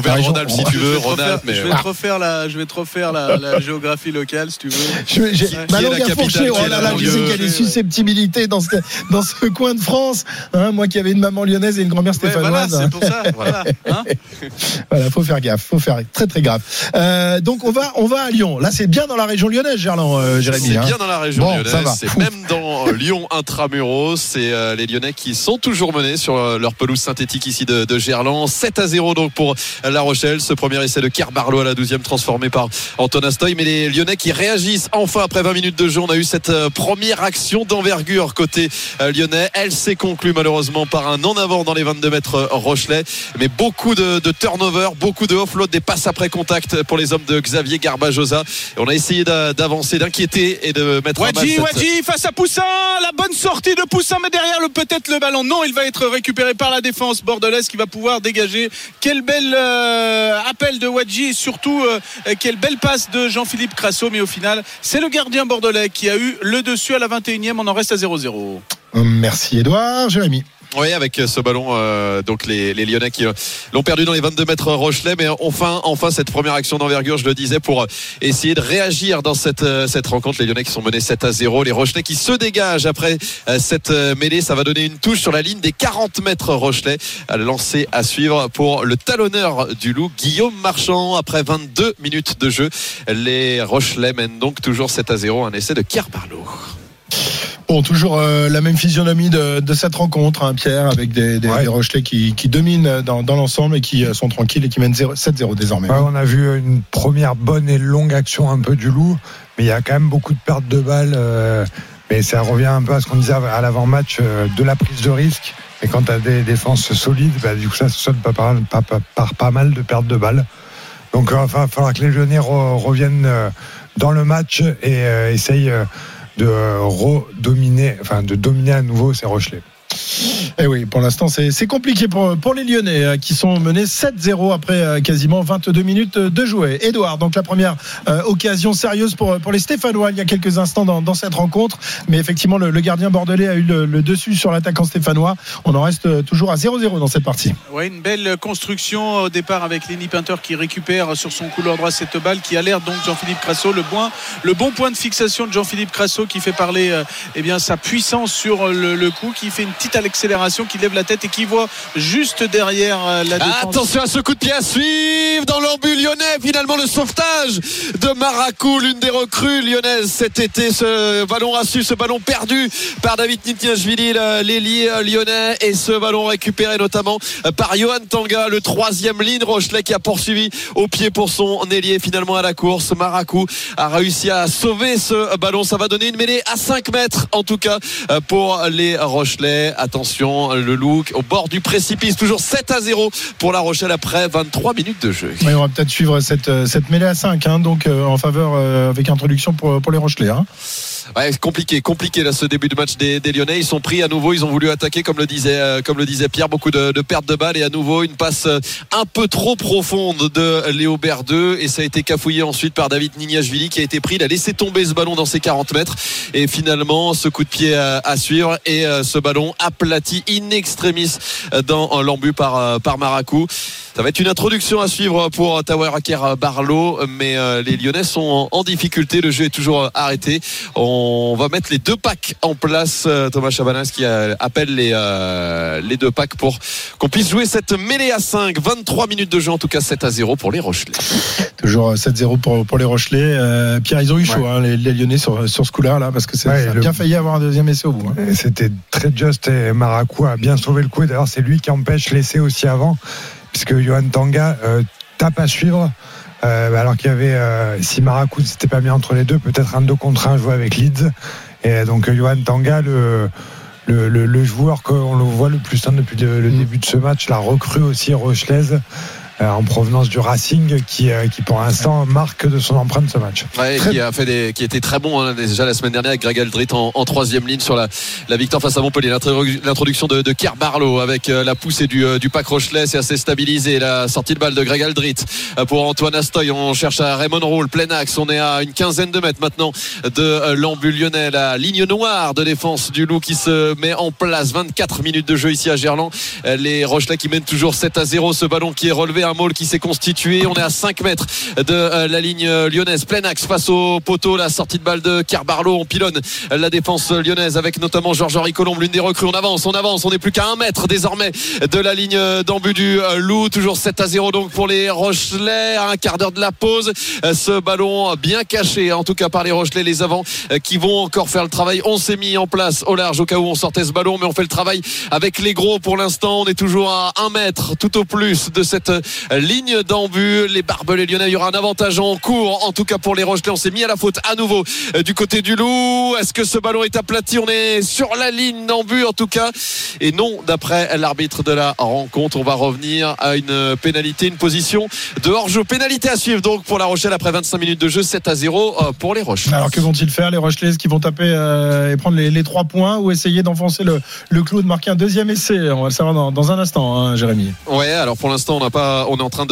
Auvergne Rhône-Alpes si tu veux, Rhône-Alpes. Je vais te refaire la, je vais te refaire la, la géographie locale si tu veux. Je, j'ai, Ouais. ma Qui est langue la a fourché. capitale, Oh qui est là la là, je sais banlieue. qu'il y a des susceptibilités dans ce, dans ce coin de France. Hein, moi qui avais une maman lyonnaise et une grand-mère Ouais, voilà, stéphanoise. c'est pour ça. Voilà. Hein Voilà, faut faire gaffe, faut faire très très grave. Euh, donc on va, on va à Lyon. Là, c'est bien dans la région lyonnaise, Gerland, euh, Jérémy. C'est hein. bien dans la région Bon, ça va. lyonnaise, c'est même dans euh, Lyon intramuros. C'est euh, les Lyonnais qui sont toujours menés sur euh, leur pelouse synthétique ici de, de Gerland. sept à zéro donc pour La Rochelle. Ce premier essai de Kerr Barlow à la douzième transformé par Antoine Astoy. Mais les Lyonnais qui réagissent enfin après vingt minutes de jeu. On a eu cette euh, première action d'envergure côté euh, lyonnais. Elle s'est conclue malheureusement par un en avant dans les vingt-deux mètres euh, rochelais. Mais beaucoup de, de turnover, beaucoup de offload, des passes après contact pour les hommes de Xavier Garbajosa. Et on a essayé d'a- d'avancer, d'inquiéter et de mettre à mal Wadji, cette... Wadji face à Poussin, la bonne sortie de Poussin, mais derrière le peut-être le ballon. Non, il va être récupéré par la défense bordelaise qui va pouvoir dégager. Quel bel euh, appel de Wadji et surtout euh, quelle belle passe de Jean-Philippe Crasso. Mais au final, c'est le gardien bordelais qui a eu le dessus à la vingt et unième. On en reste à zéro zéro. Merci Edouard, Jérémy. Oui, avec ce ballon, euh, donc les, les Lyonnais qui euh, l'ont perdu dans les vingt-deux mètres Rochelais, mais enfin, enfin cette première action d'envergure, je le disais, pour essayer de réagir dans cette euh, cette rencontre. Les Lyonnais qui sont menés sept à zéro, les Rochelais qui se dégagent après euh, cette euh, mêlée. Ça va donner une touche sur la ligne des quarante mètres Rochelais, à lancer à suivre pour le talonneur du Loup, Guillaume Marchand. Après vingt-deux minutes de jeu, les Rochelais mènent donc toujours sept à zéro, un essai de Kerr Barlow. Bon, toujours euh, la même physionomie de, de cette rencontre, hein, Pierre, avec des, des, Ouais. des Rochelais qui, qui dominent dans, dans l'ensemble et qui euh, sont tranquilles et qui mènent sept zéro désormais. Ouais, on a vu une première bonne et longue action un peu du Loup, mais il y a quand même beaucoup de pertes de balles. Euh, mais ça revient un peu à ce qu'on disait à l'avant-match, euh, de la prise de risque. Et quand tu as des défenses solides, bah, du coup, ça se sonne par, par, par, par, par pas mal de pertes de balles. Donc, il euh, va falloir que les Lyonnais re, reviennent euh, dans le match et euh, essayent euh, de euh, redominer, enfin de dominer à nouveau ces Rochelais. Et oui, pour l'instant, c'est, c'est compliqué pour, pour les Lyonnais euh, qui sont menés sept zéro après euh, quasiment vingt-deux minutes de jouer. Édouard, donc la première euh, occasion sérieuse pour, pour les Stéphanois il y a quelques instants dans, dans cette rencontre. Mais effectivement, le, le gardien bordelais a eu le, le dessus sur l'attaquant stéphanois. On en reste toujours à zéro zéro dans cette partie. Ouais, une belle construction au départ avec Lenny Pinter qui récupère sur son couloir droit cette balle qui alerte donc Jean-Philippe Crasso. Le bon, le bon point de fixation de Jean-Philippe Crasso qui fait parler euh, eh bien, sa puissance sur le, le coup, qui fait une petite accélération, qui lève la tête et qui voit juste derrière euh, la défense. Attention à ce coup de pied à suivre dans l'embut lyonnais. Finalement, le sauvetage de Maracou, l'une des recrues lyonnaises cet été. Ce ballon reçu, ce ballon perdu par David Nitiashvili, l'ailier lyonnais, et ce ballon récupéré notamment par Johan Tanga, le troisième ligne Rochelet qui a poursuivi au pied pour son ailier. Finalement à la course, Maracou a réussi à sauver ce ballon. Ça va donner une mêlée à cinq mètres en tout cas pour les Rochelais. Attention, le Loup au bord du précipice, toujours sept à zéro pour La Rochelle après vingt-trois minutes de jeu. Ouais, on va peut-être suivre cette, cette mêlée à cinq, hein, donc euh, en faveur euh, avec introduction pour, pour les Rochelais. Hein. Ouais, compliqué, compliqué là ce début de match des, des Lyonnais. Ils sont pris à nouveau, ils ont voulu attaquer comme le disait, euh, comme le disait Pierre, beaucoup de, de pertes de balles et à nouveau une passe euh, un peu trop profonde de Léo Berdeux et ça a été cafouillé ensuite par David Niniashvili qui a été pris. Il a laissé tomber ce ballon dans ses quarante mètres et finalement ce coup de pied à, à suivre et euh, ce ballon aplati in extremis dans l'embut par, euh, par Maracou. Ça va être une introduction à suivre pour Tawera Kerr Barlow, mais euh, les Lyonnais sont en, en difficulté. Le jeu est toujours arrêté. On va mettre les deux packs en place. Thomas Chabanas qui euh, appelle les, euh, les deux packs pour qu'on puisse jouer cette mêlée à cinq. vingt-trois minutes de jeu, en tout cas sept à zéro pour les Rochelais. Toujours sept zéro pour, pour les Rochelais. Euh, Pierre, ils ont eu chaud, ouais. hein, les, les Lyonnais sur, sur ce coup-là, là, parce que c'est, ouais, ça a le... bien failli avoir un deuxième essai au bout. Hein. C'était très juste et Maracou a bien sauvé le coup. Et d'ailleurs, c'est lui qui empêche l'essai aussi avant. Puisque Johan Tanga euh, tape à suivre euh, alors qu'il y avait euh, si Maracou ne s'était pas mis entre les deux, peut-être un deux contre un joué avec Leeds, et donc Johan Tanga le, le, le, le joueur qu'on le voit le plus hein, depuis le, le mmh. début de ce match, la recrue aussi rochelaise euh, en provenance du Racing qui, euh, qui pour l'instant marque de son empreinte ce match. Ouais, qui a fait des, qui était très bon hein, déjà la semaine dernière avec Greg Aldrit en, en troisième ligne sur la, la victoire face à Montpellier. L'introduction de, de Kerr Barlow avec euh, la poussée du, euh, du pack Rochelais, c'est assez stabilisé. La sortie de balle de Greg Aldrit euh, pour Antoine Astoy. On cherche à Raymond Roule, plein axe. On est à une quinzaine de mètres maintenant de euh, l'embut lyonnais. La ligne noire de défense du Loup qui se met en place. vingt-quatre minutes de jeu ici à Gerland. Euh, les Rochelais qui mènent toujours sept à zéro. Ce ballon qui est relevé un maul qui s'est constitué. On est à cinq mètres de euh, la ligne lyonnaise, plein axe face au poteau, la sortie de balle de Carbarlo. On pilonne la défense lyonnaise avec notamment Georges-Henri Colombe, l'une des recrues. On avance, on avance, on n'est plus qu'à un mètre désormais de la ligne d'en-but du Loup. Toujours sept à zéro donc pour les Rochelais, à un quart d'heure de la pause. Ce ballon bien caché en tout cas par les Rochelais, les avants qui vont encore faire le travail. On s'est mis en place au large au cas où on sortait ce ballon, mais on fait le travail avec les gros pour l'instant. On est toujours à un mètre tout au plus de cette ligne d'en-but. Les barbelés lyonnais, il y aura un avantage en cours en tout cas pour les Rochelais. On s'est mis à la faute à nouveau du côté du Loup. Est-ce que ce ballon est aplati? On est sur la ligne d'en-but en tout cas, et non d'après l'arbitre de la rencontre. On va revenir à une pénalité, une position de hors-jeu. Pénalité à suivre donc pour la Rochelle après vingt-cinq minutes de jeu. Sept à zéro pour les Rochelais. Alors que vont-ils faire les Rochelais? Est-ce qu'ils vont taper euh, et prendre les, les trois points, ou essayer d'enfoncer le, le clou, de marquer un deuxième essai? On va le savoir dans, dans un instant, hein, Jérémy. Ouais, alors pour l'instant on n'a pas, on est en train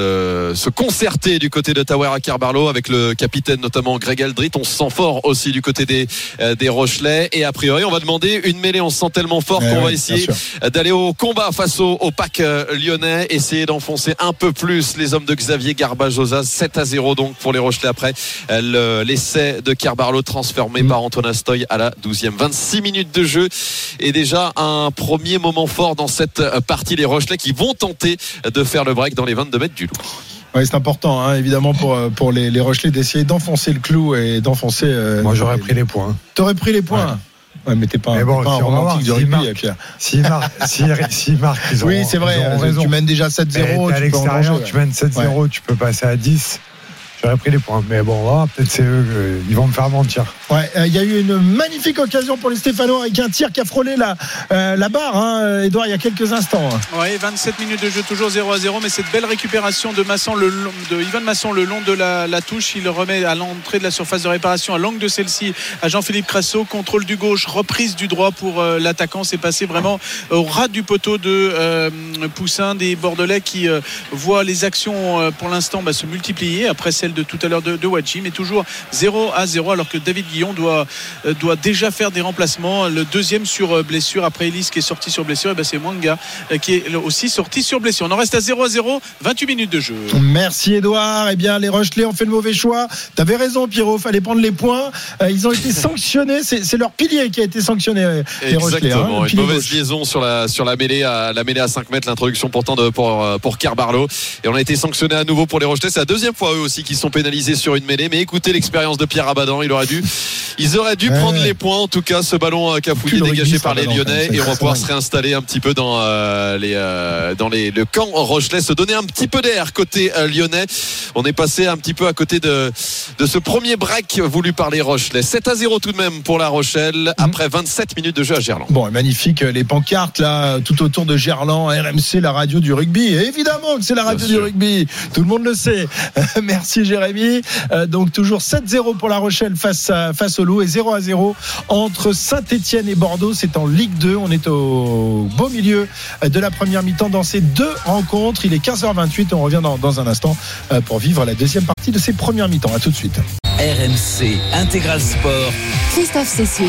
de se concerter du côté de Tawera Carbarlo avec le capitaine notamment Greg Aldrit. On se sent fort aussi du côté des, euh, des Rochelais, et a priori on va demander une mêlée. On se sent tellement fort eh qu'on oui, va essayer d'aller au combat face au, au pack lyonnais, essayer d'enfoncer un peu plus les hommes de Xavier Garbajosa. Sept à zéro donc pour les Rochelais après le, l'essai de Carbarlo transformé mmh. par Antoine Astoy à la douzième. vingt-six minutes de jeu et déjà un premier moment fort dans cette partie. Les Rochelais qui vont tenter de faire le break dans les vingt-deux mètres du Loup. Oui, c'est important, hein, évidemment, pour, pour les, les Rochelais d'essayer d'enfoncer le clou et d'enfoncer. Euh, Moi, j'aurais pris les points. T'aurais pris les points. Ouais. Ouais, mais t'es pas, mais bon, t'es pas si un romantique du rugby, marque, Pierre. S'ils marquent, s'ils si marquent, ils auront, oui, c'est vrai. Ils raison. Tu mènes déjà sept zéro. Tu à l'extérieur, tu mènes sept zéro, ouais. Tu peux passer à dix. J'aurais pris les points, mais bon, là, peut-être c'est eux, euh, ils vont me faire mentir. Ouais, il euh, y a eu une magnifique occasion pour les Stéphanois avec un tir qui a frôlé la, euh, la barre, hein, Edouard, il y a quelques instants. Oui, vingt-sept minutes de jeu, toujours zéro à zéro, mais cette belle récupération de Masson, le long, de Yvan Masson le long de la, la touche, il le remet à l'entrée de la surface de réparation, à l'angle de celle-ci, à Jean-Philippe Crasso, contrôle du gauche, reprise du droit pour euh, l'attaquant. C'est passé vraiment au ras du poteau de euh, Poussin des Bordelais qui euh, voit les actions euh, pour l'instant bah, se multiplier après celle de tout à l'heure de, de Wadji, mais toujours zéro à zéro alors que David Guillon doit, euh, doit déjà faire des remplacements. Le deuxième sur euh, blessure, après Ellis qui est sorti sur blessure, et ben c'est Mwanga euh, qui est aussi sorti sur blessure. On en reste à zéro à zéro, vingt-huit minutes de jeu. Merci Edouard. Eh bien les Rochelais ont fait le mauvais choix. T'avais raison Pierrot, fallait prendre les points. Euh, ils ont été sanctionnés, c'est, c'est leur pilier qui a été sanctionné, euh, les Rochelais. Exactement, hein, une mauvaise gauche. liaison sur la, sur la mêlée à, la mêlée à cinq mètres, l'introduction pourtant de, pour, pour Carbarlo, et on a été sanctionné à nouveau pour les Rochelais. C'est la deuxième fois eux aussi qui sont pénalisés sur une mêlée, mais écoutez l'expérience de Pierre Abadan, il aurait dû ils auraient dû ouais. prendre les points, en tout cas ce ballon cafouillé dégagé par les Lyonnais, et on va pouvoir se réinstaller un petit peu dans euh, les euh, dans les le camp Rochelais, se donner un petit peu d'air côté euh, lyonnais. On est passé un petit peu à côté de de ce premier break voulu par les Rochelais. sept à zéro tout de même pour La Rochelle après vingt-sept minutes de jeu à Gerland. Bon, magnifique les pancartes là tout autour de Gerland, R M C, la radio du rugby. Et évidemment que c'est la radio Bien du sûr. rugby, tout le monde le sait. Merci Jérémy. Euh, donc toujours sept zéro pour La Rochelle face à, face au Loup, et zéro à zéro entre Saint-Etienne et Bordeaux. C'est en Ligue deux. On est au beau milieu de la première mi-temps dans ces deux rencontres. Il est quinze heures vingt-huit. On revient dans, dans un instant pour vivre la deuxième partie de ces premières mi-temps. À tout de suite. R M C Intégral Sport. Christophe Cessieux.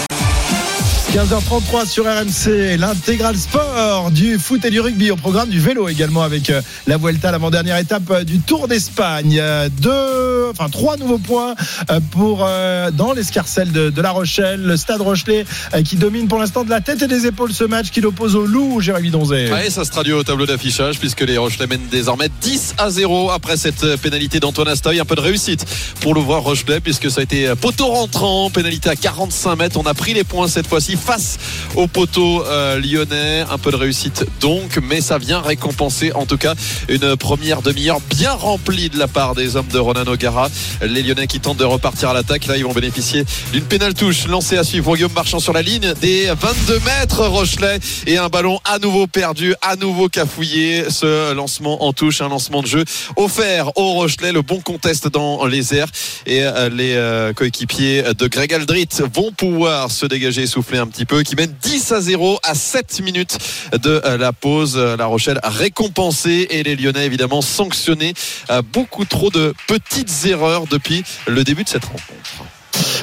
quinze heures trente-trois sur R M C, l'intégral sport du foot et du rugby, au programme du vélo également avec la Vuelta, l'avant-dernière étape du Tour d'Espagne. Deux, enfin trois nouveaux points pour dans l'escarcelle de, de La Rochelle, le Stade Rochelais qui domine pour l'instant de la tête et des épaules ce match, qui l'oppose au Loup, Jérémy Donzé. Ouais, ça se traduit au tableau d'affichage puisque les Rochelais mènent désormais dix à zéro après cette pénalité d'Antoine Astoy. Un peu de réussite pour le voir Rochelais puisque ça a été poteau rentrant, pénalité à quarante-cinq mètres. On a pris les points cette fois-ci face au poteau euh, lyonnais. Un peu de réussite donc, mais ça vient récompenser en tout cas une première demi-heure bien remplie de la part des hommes de Ronan O'Gara. Les Lyonnais qui tentent de repartir à l'attaque, là ils vont bénéficier d'une pénale touche lancée à suivre pour Guillaume Marchand sur la ligne des vingt-deux mètres Rochelais, et un ballon à nouveau perdu, à nouveau cafouillé. Ce lancement en touche, un lancement de jeu offert au Rochelais, le bon contest dans les airs, et euh, les euh, coéquipiers de Greg Aldrit vont pouvoir se dégager et souffler un petit peu, qui mène dix à zéro à sept minutes de la pause. La Rochelle récompensée et les Lyonnais évidemment sanctionnés. Beaucoup trop de petites erreurs depuis le début de cette rencontre.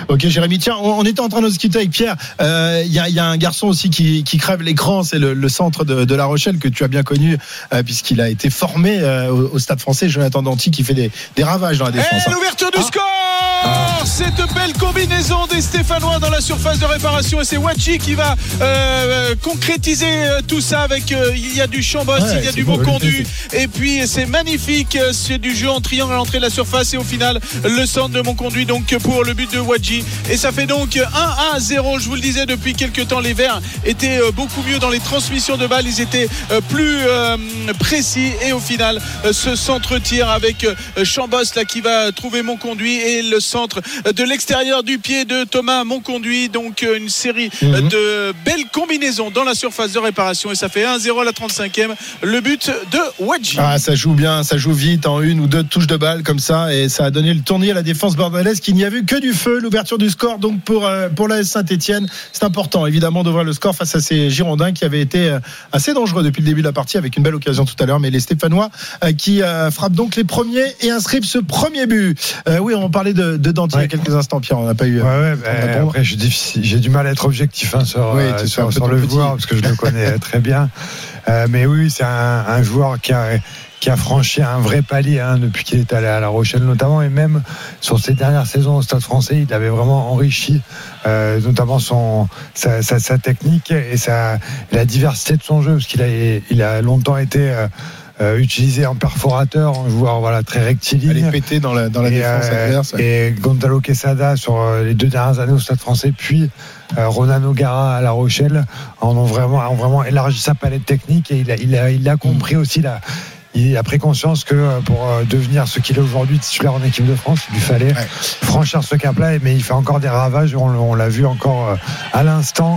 Ok, Jérémy, tiens, on, on était en train de discuter avec Pierre. Il euh, y, y a un garçon aussi qui, qui crève l'écran, c'est le, le centre de, de La Rochelle que tu as bien connu, euh, puisqu'il a été formé euh, au, au Stade Français, Jonathan Danty, qui fait des, des ravages dans la défense. Et l'ouverture du ah. score ah. Cette belle combinaison des Stéphanois dans la surface de réparation, et c'est Wadji qui va euh, concrétiser tout ça avec euh, il y a du Chambos, ouais, il y a du Monconduit, et puis c'est magnifique, c'est du jeu en triangle à l'entrée de la surface, et au final le centre de Monconduit donc pour le but de Wadji, et ça fait donc un à zéro. Je vous le disais, depuis quelques temps les Verts étaient beaucoup mieux dans les transmissions de balles, ils étaient plus euh, précis, et au final ce centre tir avec Chambos là qui va trouver Monconduit, et le centre de l'extérieur du pied de Thomas Monconduit, donc une série mmh. de belles combinaisons dans la surface de réparation, et ça fait un zéro à la trente-cinquième, le but de Wadji. Ah, ça joue bien, ça joue vite en une ou deux touches de balle comme ça, et ça a donné le tournis à la défense bordelaise qui n'y a vu que du feu. L'ouverture du score donc pour euh, pour l'A S Saint-Etienne, c'est important évidemment d'ouvrir le score face à ces Girondins qui avaient été assez dangereux depuis le début de la partie, avec une belle occasion tout à l'heure, mais les Stéphanois euh, qui euh, frappent donc les premiers et inscrivent ce premier but. Euh, oui, on parlait de, de Danty ouais. il y a quelques instants, Pierre, on n'a pas eu. Ouais, ouais, bah, après, j'ai, j'ai du mal à être objectif hein, sur, oui, euh, sur, sur le petit. joueur, parce que je le connais très bien. Euh, mais oui, c'est un, un joueur qui a qui a franchi un vrai palier hein, depuis qu'il est allé à La Rochelle notamment, et même sur ses dernières saisons au Stade Français, il avait vraiment enrichi euh, notamment son sa, sa, sa technique et sa la diversité de son jeu, parce qu'il a il a longtemps été euh, Euh, utilisé en perforateur, en joueur voilà, très rectiligne. Elle est pétée dans la, dans la et, défense euh, adverse. Et Gonzalo Quesada sur euh, les deux dernières années au Stade Français, puis euh, Ronan O'Gara à La Rochelle, en ont vraiment, ont vraiment élargi sa palette technique, et il a, il a, il a compris aussi la. Il a pris conscience que pour devenir ce qu'il est aujourd'hui titulaire en équipe de France, il lui fallait ouais. franchir ce cap-là, mais il fait encore des ravages, on, on l'a vu encore à l'instant.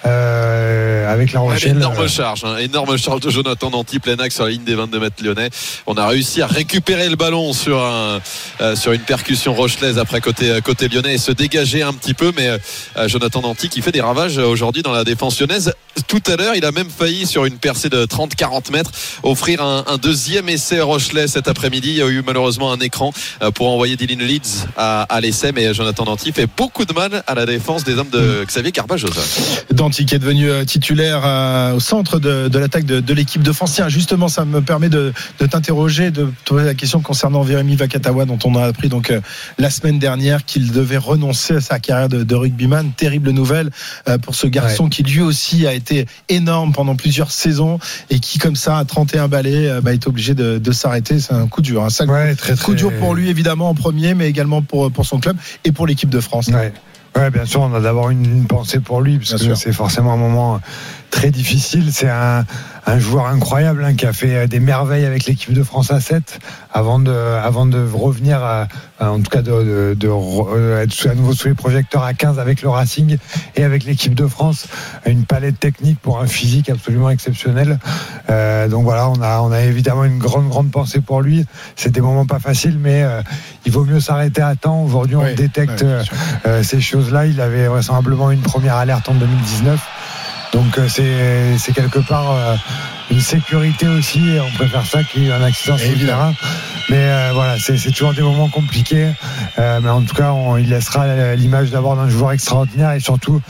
Euh, avec La Rochelle. Énorme euh... charge, hein, énorme charge de Jonathan Danty, plein axe sur la ligne des vingt-deux mètres lyonnais. On a réussi à récupérer le ballon sur un, euh, sur une percussion rochelaise après côté côté lyonnais, et se dégager un petit peu, mais euh, Jonathan Danty qui fait des ravages aujourd'hui dans la défense lyonnaise. Tout à l'heure, il a même failli sur une percée de trente à quarante mètres offrir un, un deuxième essai rochelais cet après-midi. Il y a eu malheureusement un écran pour envoyer Dylan Leeds à, à l'essai, mais Jonathan Danty fait beaucoup de mal à la défense des hommes de Xavier Garbajosa. Danty qui est devenu titulaire euh, au centre de, de l'attaque de, de l'équipe de France. Tiens, justement, ça me permet de, de t'interroger, de te poser la question concernant Virimi Vakatawa, dont on a appris donc euh, la semaine dernière qu'il devait renoncer à sa carrière de, de rugbyman. Terrible nouvelle euh, pour ce garçon ouais. qui lui aussi a été énorme pendant plusieurs saisons, et qui comme ça à trente et un balais euh, bah, est obligé de, de s'arrêter. C'est un coup dur, un sale ouais, coup, très, très... coup dur pour lui évidemment en premier, mais également pour, pour son club et pour l'équipe de France. Ouais. Ouais, bien sûr, on a d'abord une, une pensée pour lui, parce bien que sûr. C'est forcément un moment très difficile. C'est un, un joueur incroyable hein, qui a fait des merveilles avec l'équipe de France à sept avant de, avant de revenir, à, à, en tout cas de, de, de, de être à nouveau sous les projecteurs à quinze avec le Racing et avec l'équipe de France. Une palette technique pour un physique absolument exceptionnel. Euh, donc voilà, on a, on a évidemment une grande, grande pensée pour lui. C'est des moments pas faciles, mais euh, il vaut mieux s'arrêter à temps. Aujourd'hui, on oui, détecte oui, euh, ces choses-là. Il avait vraisemblablement une première alerte en deux mille dix-neuf. Donc c'est, c'est quelque part euh, une sécurité aussi, on préfère ça qu'il y ait un accident sur le terrain. Mais euh, voilà, c'est, c'est toujours des moments compliqués, euh, mais en tout cas on, il laissera l'image d'abord d'un joueur extraordinaire, et surtout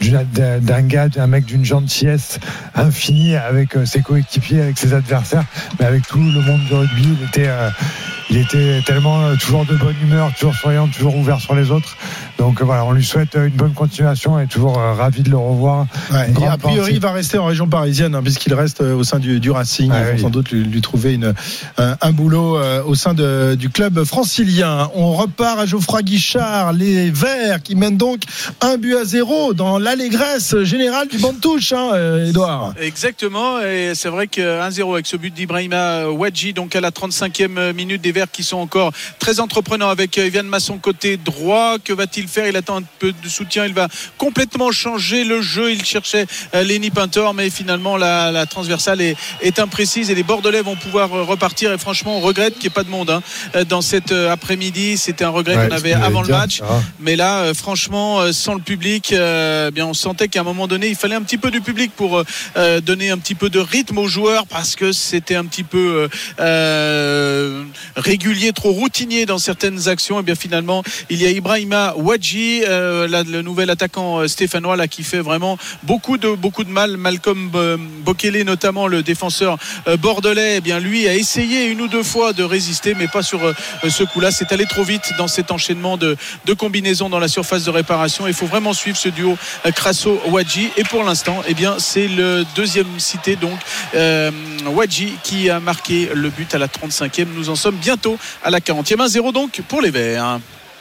d'un gars, d'un mec d'une gentillesse infinie avec ses coéquipiers, avec ses adversaires, mais avec tout le monde du rugby. Il était euh, il était tellement toujours de bonne humeur, toujours souriant, toujours ouvert sur les autres. Donc voilà, on lui souhaite une bonne continuation, et toujours euh, ravi de le revoir. Ouais, et a priori, il va rester en région parisienne, hein, puisqu'il reste au sein du, du Racing. Ah, ils vont oui. sans doute lui, lui trouver une, un, un boulot euh, au sein de, du club francilien. On repart à Geoffroy Guichard, les Verts qui mènent donc un but à zéro dans l'allégresse générale du banc de touche, hein, Edouard. Exactement, et c'est vrai que un zéro avec ce but d'Ibrahima Wadji, donc à la trente-cinquième minute, des Verts qui sont encore très entreprenants avec Yvan Masson côté droit. Que va-t-il faire? Il attend un peu de soutien, il va complètement changer le jeu. Il cherchait Lenny Pintor, mais finalement la, la transversale est, est imprécise, et les Bordelais vont pouvoir repartir. Et franchement, on regrette qu'il n'y ait pas de monde hein, dans cet après-midi. C'était un regret ouais, qu'on avait avant le match, ah. mais là franchement, sans le public, euh, bien on sentait qu'à un moment donné il fallait un petit peu du public pour euh, donner un petit peu de rythme aux joueurs, parce que c'était un petit peu euh, régulier, trop routinier dans certaines actions. Et bien finalement, il y a Ibrahima Ouadji, euh, là, le nouvel attaquant stéphanois là qui fait vraiment beaucoup de beaucoup de mal. Malcolm Bokele notamment, le défenseur bordelais, eh bien lui a essayé une ou deux fois de résister, mais pas sur ce coup-là. C'est allé trop vite dans cet enchaînement de, de combinaisons dans la surface de réparation. Il faut vraiment suivre ce duo Crasso-Ouadji. Et pour l'instant, eh bien c'est le deuxième cité, donc euh, Ouadji qui a marqué le but à la trente-cinquième. Nous en sommes bientôt à la quarantième. un zéro donc pour les Verts.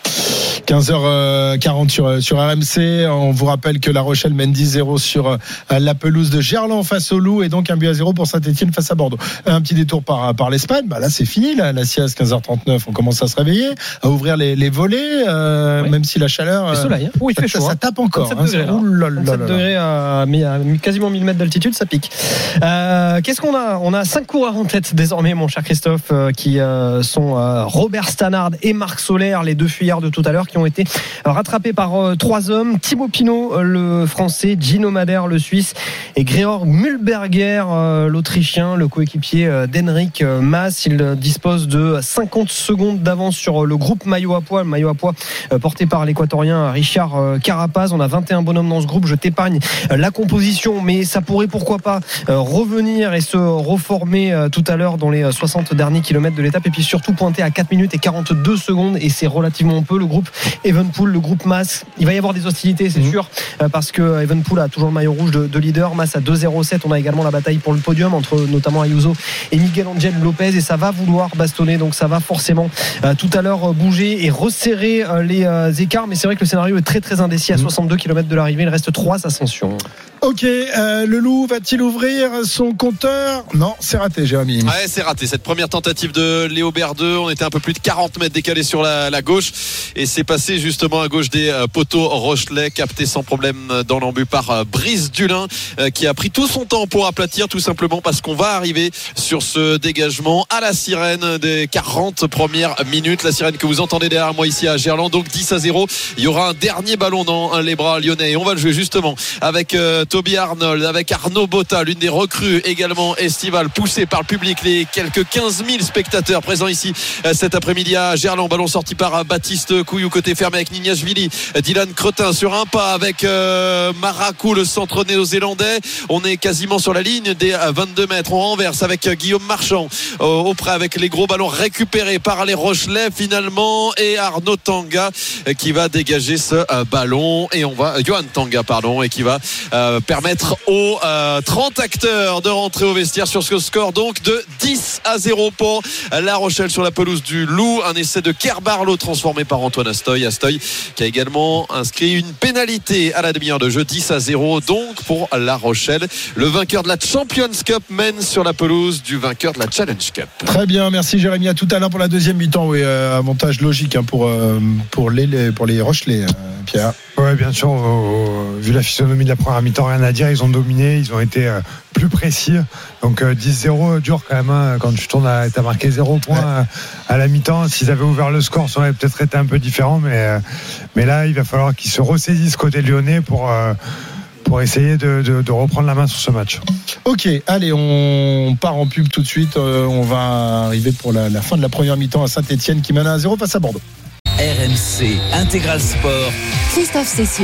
quinze heures quarante sur, sur R M C. On vous rappelle que La Rochelle mène dix zéro sur la pelouse de Gerland face au Loup, et donc un but à zéro pour Saint-Etienne face à Bordeaux. Un petit détour par, par l'Espagne. Bah là, c'est fini. Là, la sieste, quinze heures trente-neuf. On commence à se réveiller, à ouvrir les, les volets, euh, oui. Même si la chaleur. Le soleil, hein. Oui, il fait chaud. Ça, ça tape encore. trente-sept degrés, hein. Là, trente-sept degrés à, à quasiment mille mètres d'altitude, ça pique. Euh, qu'est-ce qu'on a? On a cinq coureurs en tête désormais, mon cher Christophe, euh, qui euh, sont euh, Robert Stannard et Marc Soler, les deux fuyards de tout à l'heure, qui ont été rattrapé par euh, trois hommes: Thibaut Pinot, euh, le français, Gino Madère, le suisse, et Gregor Mühlberger, euh, l'autrichien, le coéquipier euh, d'Henrik euh, Mas. Il euh, dispose de cinquante secondes d'avance sur euh, le groupe maillot à pois, le maillot à pois euh, porté par l'équatorien Richard euh, Carapaz. On a vingt et un bonhommes dans ce groupe. Je t'épargne euh, la composition, mais ça pourrait pourquoi pas euh, revenir et se reformer euh, tout à l'heure dans les soixante derniers kilomètres de l'étape, et puis surtout pointer à quatre minutes et quarante-deux secondes, et c'est relativement peu. Le groupe Evenepoel, le groupe Mas, il va y avoir des hostilités, c'est mmh. sûr, parce que Evenepoel a toujours le maillot rouge de, de leader. Mas à deux zéro sept. On a également la bataille pour le podium entre notamment Ayuso et Miguel Angel Lopez, et ça va vouloir bastonner, donc ça va forcément euh, tout à l'heure bouger et resserrer euh, les euh, écarts. Mais c'est vrai que le scénario est très très indécis. À mmh. soixante-deux kilomètres de l'arrivée, il reste trois ascensions. Ok, euh, le Loup va-t-il ouvrir son compteur? Non, c'est raté, Jérémy. Ouais, c'est raté. Cette première tentative de Léo Berdeux, on était un peu plus de quarante mètres décalés sur la, la gauche, et c'est passé justement à gauche des euh, poteaux rochelais, capté sans problème dans l'embut par euh, Brice Dulin, euh, qui a pris tout son temps pour aplatir, tout simplement parce qu'on va arriver sur ce dégagement à la sirène des quarante premières minutes. La sirène que vous entendez derrière moi ici à Gerland, donc dix à zéro. Il y aura un dernier ballon dans les bras lyonnais, et on va le jouer justement avec euh, Toby Arnold, avec Arnaud Botta, l'une des recrues également estivales, poussée par le public, les quelques quinze mille spectateurs présents ici cet après-midi à Gerland. Ballon sorti par Baptiste Couillou, côté fermé avec Nignashvili, Dylan Cretin sur un pas avec euh, Marakou, le centre néo-zélandais. On est quasiment sur la ligne des vingt-deux mètres. On renverse avec Guillaume Marchand euh, auprès, avec les gros ballons récupérés par les Rochelais finalement, et Arnaud Tanga euh, qui va dégager ce euh, ballon, et on va Johan Tanga pardon, et qui va euh, permettre aux euh, trente acteurs de rentrer au vestiaire sur ce score donc de dix à zéro pour La Rochelle sur la pelouse du Loup. Un essai de Kerbarlo transformé par Antoine Astoy. Astoy qui a également inscrit une pénalité à la demi-heure de jeu. Dix à zéro donc pour La Rochelle. Le vainqueur de la Champions Cup mène sur la pelouse du vainqueur de la Challenge Cup. Très bien, merci Jérémy. À tout à l'heure pour la deuxième mi-temps. Oui, euh, avantage logique hein, pour, euh, pour, les, pour les Rochelais, euh, Pierre. Oui, bien sûr. Euh, vu la physionomie de la première mi-temps, rien à dire. Ils ont dominé, ils ont été euh, plus précis. Donc euh, dix zéro dur quand même. Hein, quand tu tournes, à, t'as marqué zéro point ouais. à, à la mi-temps. S'ils avaient ouvert le score, ça aurait peut-être été un peu différent. Mais, euh, mais là, il va falloir qu'ils se ressaisissent côté lyonnais pour... Euh, pour essayer de, de, de reprendre la main sur ce match. Ok, allez, on part en pub tout de suite. Euh, on va arriver pour la, la fin de la première mi-temps à Saint-Etienne qui mène à zéro face à Bordeaux. R M C Intégral Sport. Christophe Cessieux.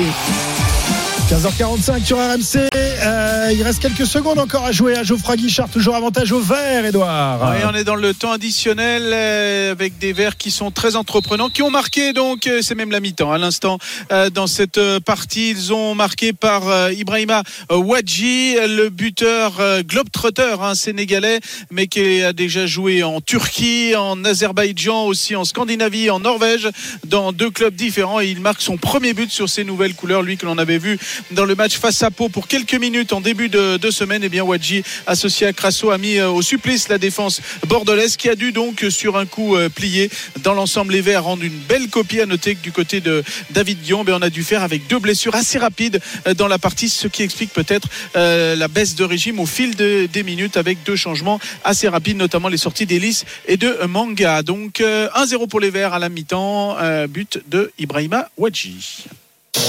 quinze heures quarante-cinq sur R M C. Euh, il reste quelques secondes encore à jouer à Geoffroy Guichard. Toujours avantage au vert, Edouard. Oui, on est dans le temps additionnel euh, avec des verts qui sont très entreprenants, qui ont marqué, donc euh, c'est même la mi-temps à l'instant euh, dans cette euh, partie. Ils ont marqué par euh, Ibrahima Ouadji, le buteur euh, globetrotter hein, sénégalais, mais qui a déjà joué en Turquie, en Azerbaïdjan, aussi en Scandinavie, en Norvège, dans deux clubs différents, et il marque son premier but sur ces nouvelles couleurs, lui que l'on avait vu dans le match face à Pau pour quelques minutes en début de, de semaine. Et bien Ouadji, associé à Crasso, a mis au supplice la défense bordelaise, qui a dû donc sur un coup plier. Dans l'ensemble, les Verts rendent une belle copie. À noter que du côté de David Guillon, on a dû faire avec deux blessures assez rapides dans la partie, ce qui explique peut-être euh, la baisse de régime au fil de, des minutes, avec deux changements assez rapides, notamment les sorties d'Elis et de Manga. Donc euh, un zéro pour les Verts à la mi-temps, euh, but de Ibrahima Ouadji.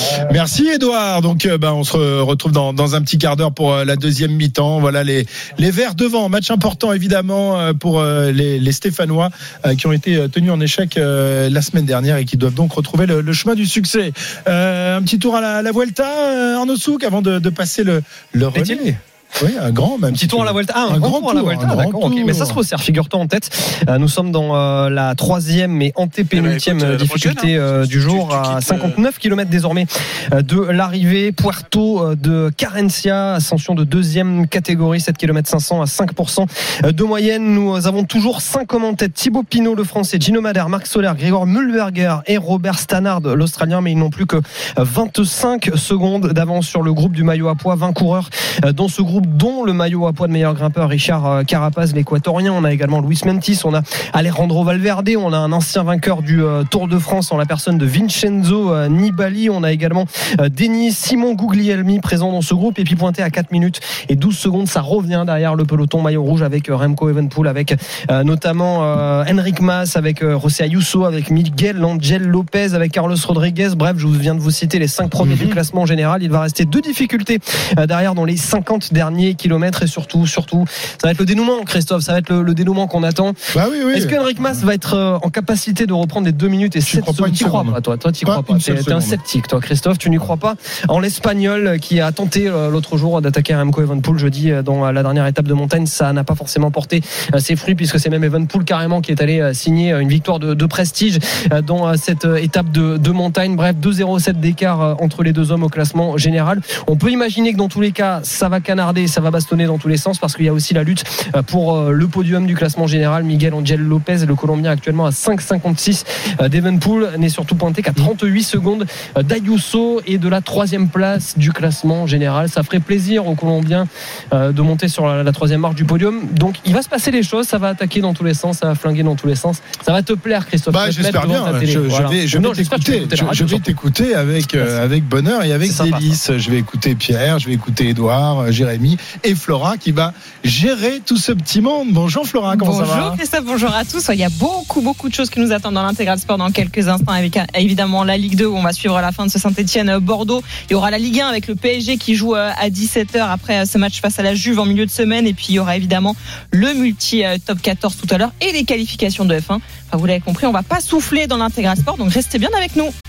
Merci Edouard. Donc euh, bah, on se re- retrouve dans, dans un petit quart d'heure pour euh, la deuxième mi-temps. Voilà les, les Verts devant. Match important évidemment euh, pour euh, les, les Stéphanois euh, qui ont été euh, tenus en échec euh, la semaine dernière et qui doivent donc retrouver le, le chemin du succès. Euh, un petit tour à la, la Vuelta, euh, Arnaud Souk, avant de, de passer le, le relais. Oui, un grand, même. Un petit tour à la Vuelta. Ah, un, un grand, grand tour à la tour, Vuelta. un D'accord, grand ok. tour. Mais ça se resserre, figure-toi en tête. Euh, nous sommes dans euh, la troisième et antépénultième Eh ben, écoute, difficulté prochaine, hein. euh, du jour, tu, tu à quittes, cinquante-neuf kilomètres désormais euh, de l'arrivée. Puerto euh, de Carencia, ascension de deuxième catégorie, sept kilomètres cinq cents à cinq pour cent de moyenne. Nous avons toujours cinq hommes en tête. Thibaut Pinot, le français, Gino Madère, Marc Soler, Grégoire Mühlberger et Robert Stannard, l'australien, mais ils n'ont plus que vingt-cinq secondes d'avance sur le groupe du maillot à pois. vingt coureurs dans ce groupe, dont le maillot à pois de meilleur grimpeur Richard Carapaz, l'équatorien. On a également Luis Mentis, on a Alejandro Valverde, on a un ancien vainqueur du Tour de France en la personne de Vincenzo Nibali. On a également Denis Simon Guglielmi présent dans ce groupe, et puis pointé à quatre minutes et douze secondes, ça revient derrière le peloton maillot rouge avec Remco Evenepoel, avec euh, notamment euh, Enric Mas, avec euh, José Ayuso, avec Miguel Angel Lopez, avec Carlos Rodriguez. Bref, je viens de vous citer les cinq premiers mm-hmm. du classement général. Il va rester deux difficultés euh, derrière dans les cinquante derniers kilomètres, et surtout, surtout, ça va être le dénouement, Christophe, ça va être le, le dénouement qu'on attend. Bah oui, oui. Est-ce qu'Enric Mas va être euh, en capacité de reprendre les deux minutes et sept secondes? Tu crois pas, toi, toi, tu crois pas. T'es, t'es un sceptique, toi, Christophe, tu n'y crois pas. En l'Espagnol qui a tenté euh, l'autre jour d'attaquer Remco Evenepoel jeudi euh, dans la dernière étape de montagne, ça n'a pas forcément porté euh, ses fruits, puisque c'est même Evenepoel carrément qui est allé euh, signer euh, une victoire de, de prestige euh, dans euh, cette euh, étape de, de montagne. Bref, deux virgule zéro sept d'écart euh, entre les deux hommes au classement général. On peut imaginer que dans tous les cas, ça va canarder, ça va bastonner dans tous les sens, parce qu'il y a aussi la lutte euh, pour euh, le podium du classement général. Miguel Angel Lopez, le Colombien, actuellement à cinq virgule cinquante-six euh, d'Evenepoel, n'est surtout pointé qu'à trente-huit secondes euh, d'Ayuso et de la troisième place du classement général. Ça ferait plaisir aux Colombiens euh, de monter sur la, la troisième marche du podium. Donc il va se passer les choses, ça va attaquer dans tous les sens, ça va flinguer dans tous les sens. Ça va te plaire, Christophe. Bah, j'espère bien. Je, je voilà. vais, je non, vais t'écouter. Je, je vais t'écouter avec euh, avec bonheur et avec délice. Je vais écouter Pierre, je vais écouter Edouard, Jérémy et Flora qui va gérer tout ce petit monde. Bonjour Flora, comment bonjour, ça va? Bonjour Christophe, bonjour à tous. Il y a beaucoup beaucoup de choses qui nous attendent dans l'intégral sport dans quelques instants, avec évidemment la Ligue deux où on va suivre la fin de ce Saint-Etienne-Bordeaux. Il y aura la Ligue un avec le P S G qui joue à dix-sept heures après ce match face à la Juve en milieu de semaine, et puis il y aura évidemment le multi top quatorze tout à l'heure et les qualifications de F un. Enfin, vous l'avez compris, on va pas souffler dans l'intégral sport, donc restez bien avec nous.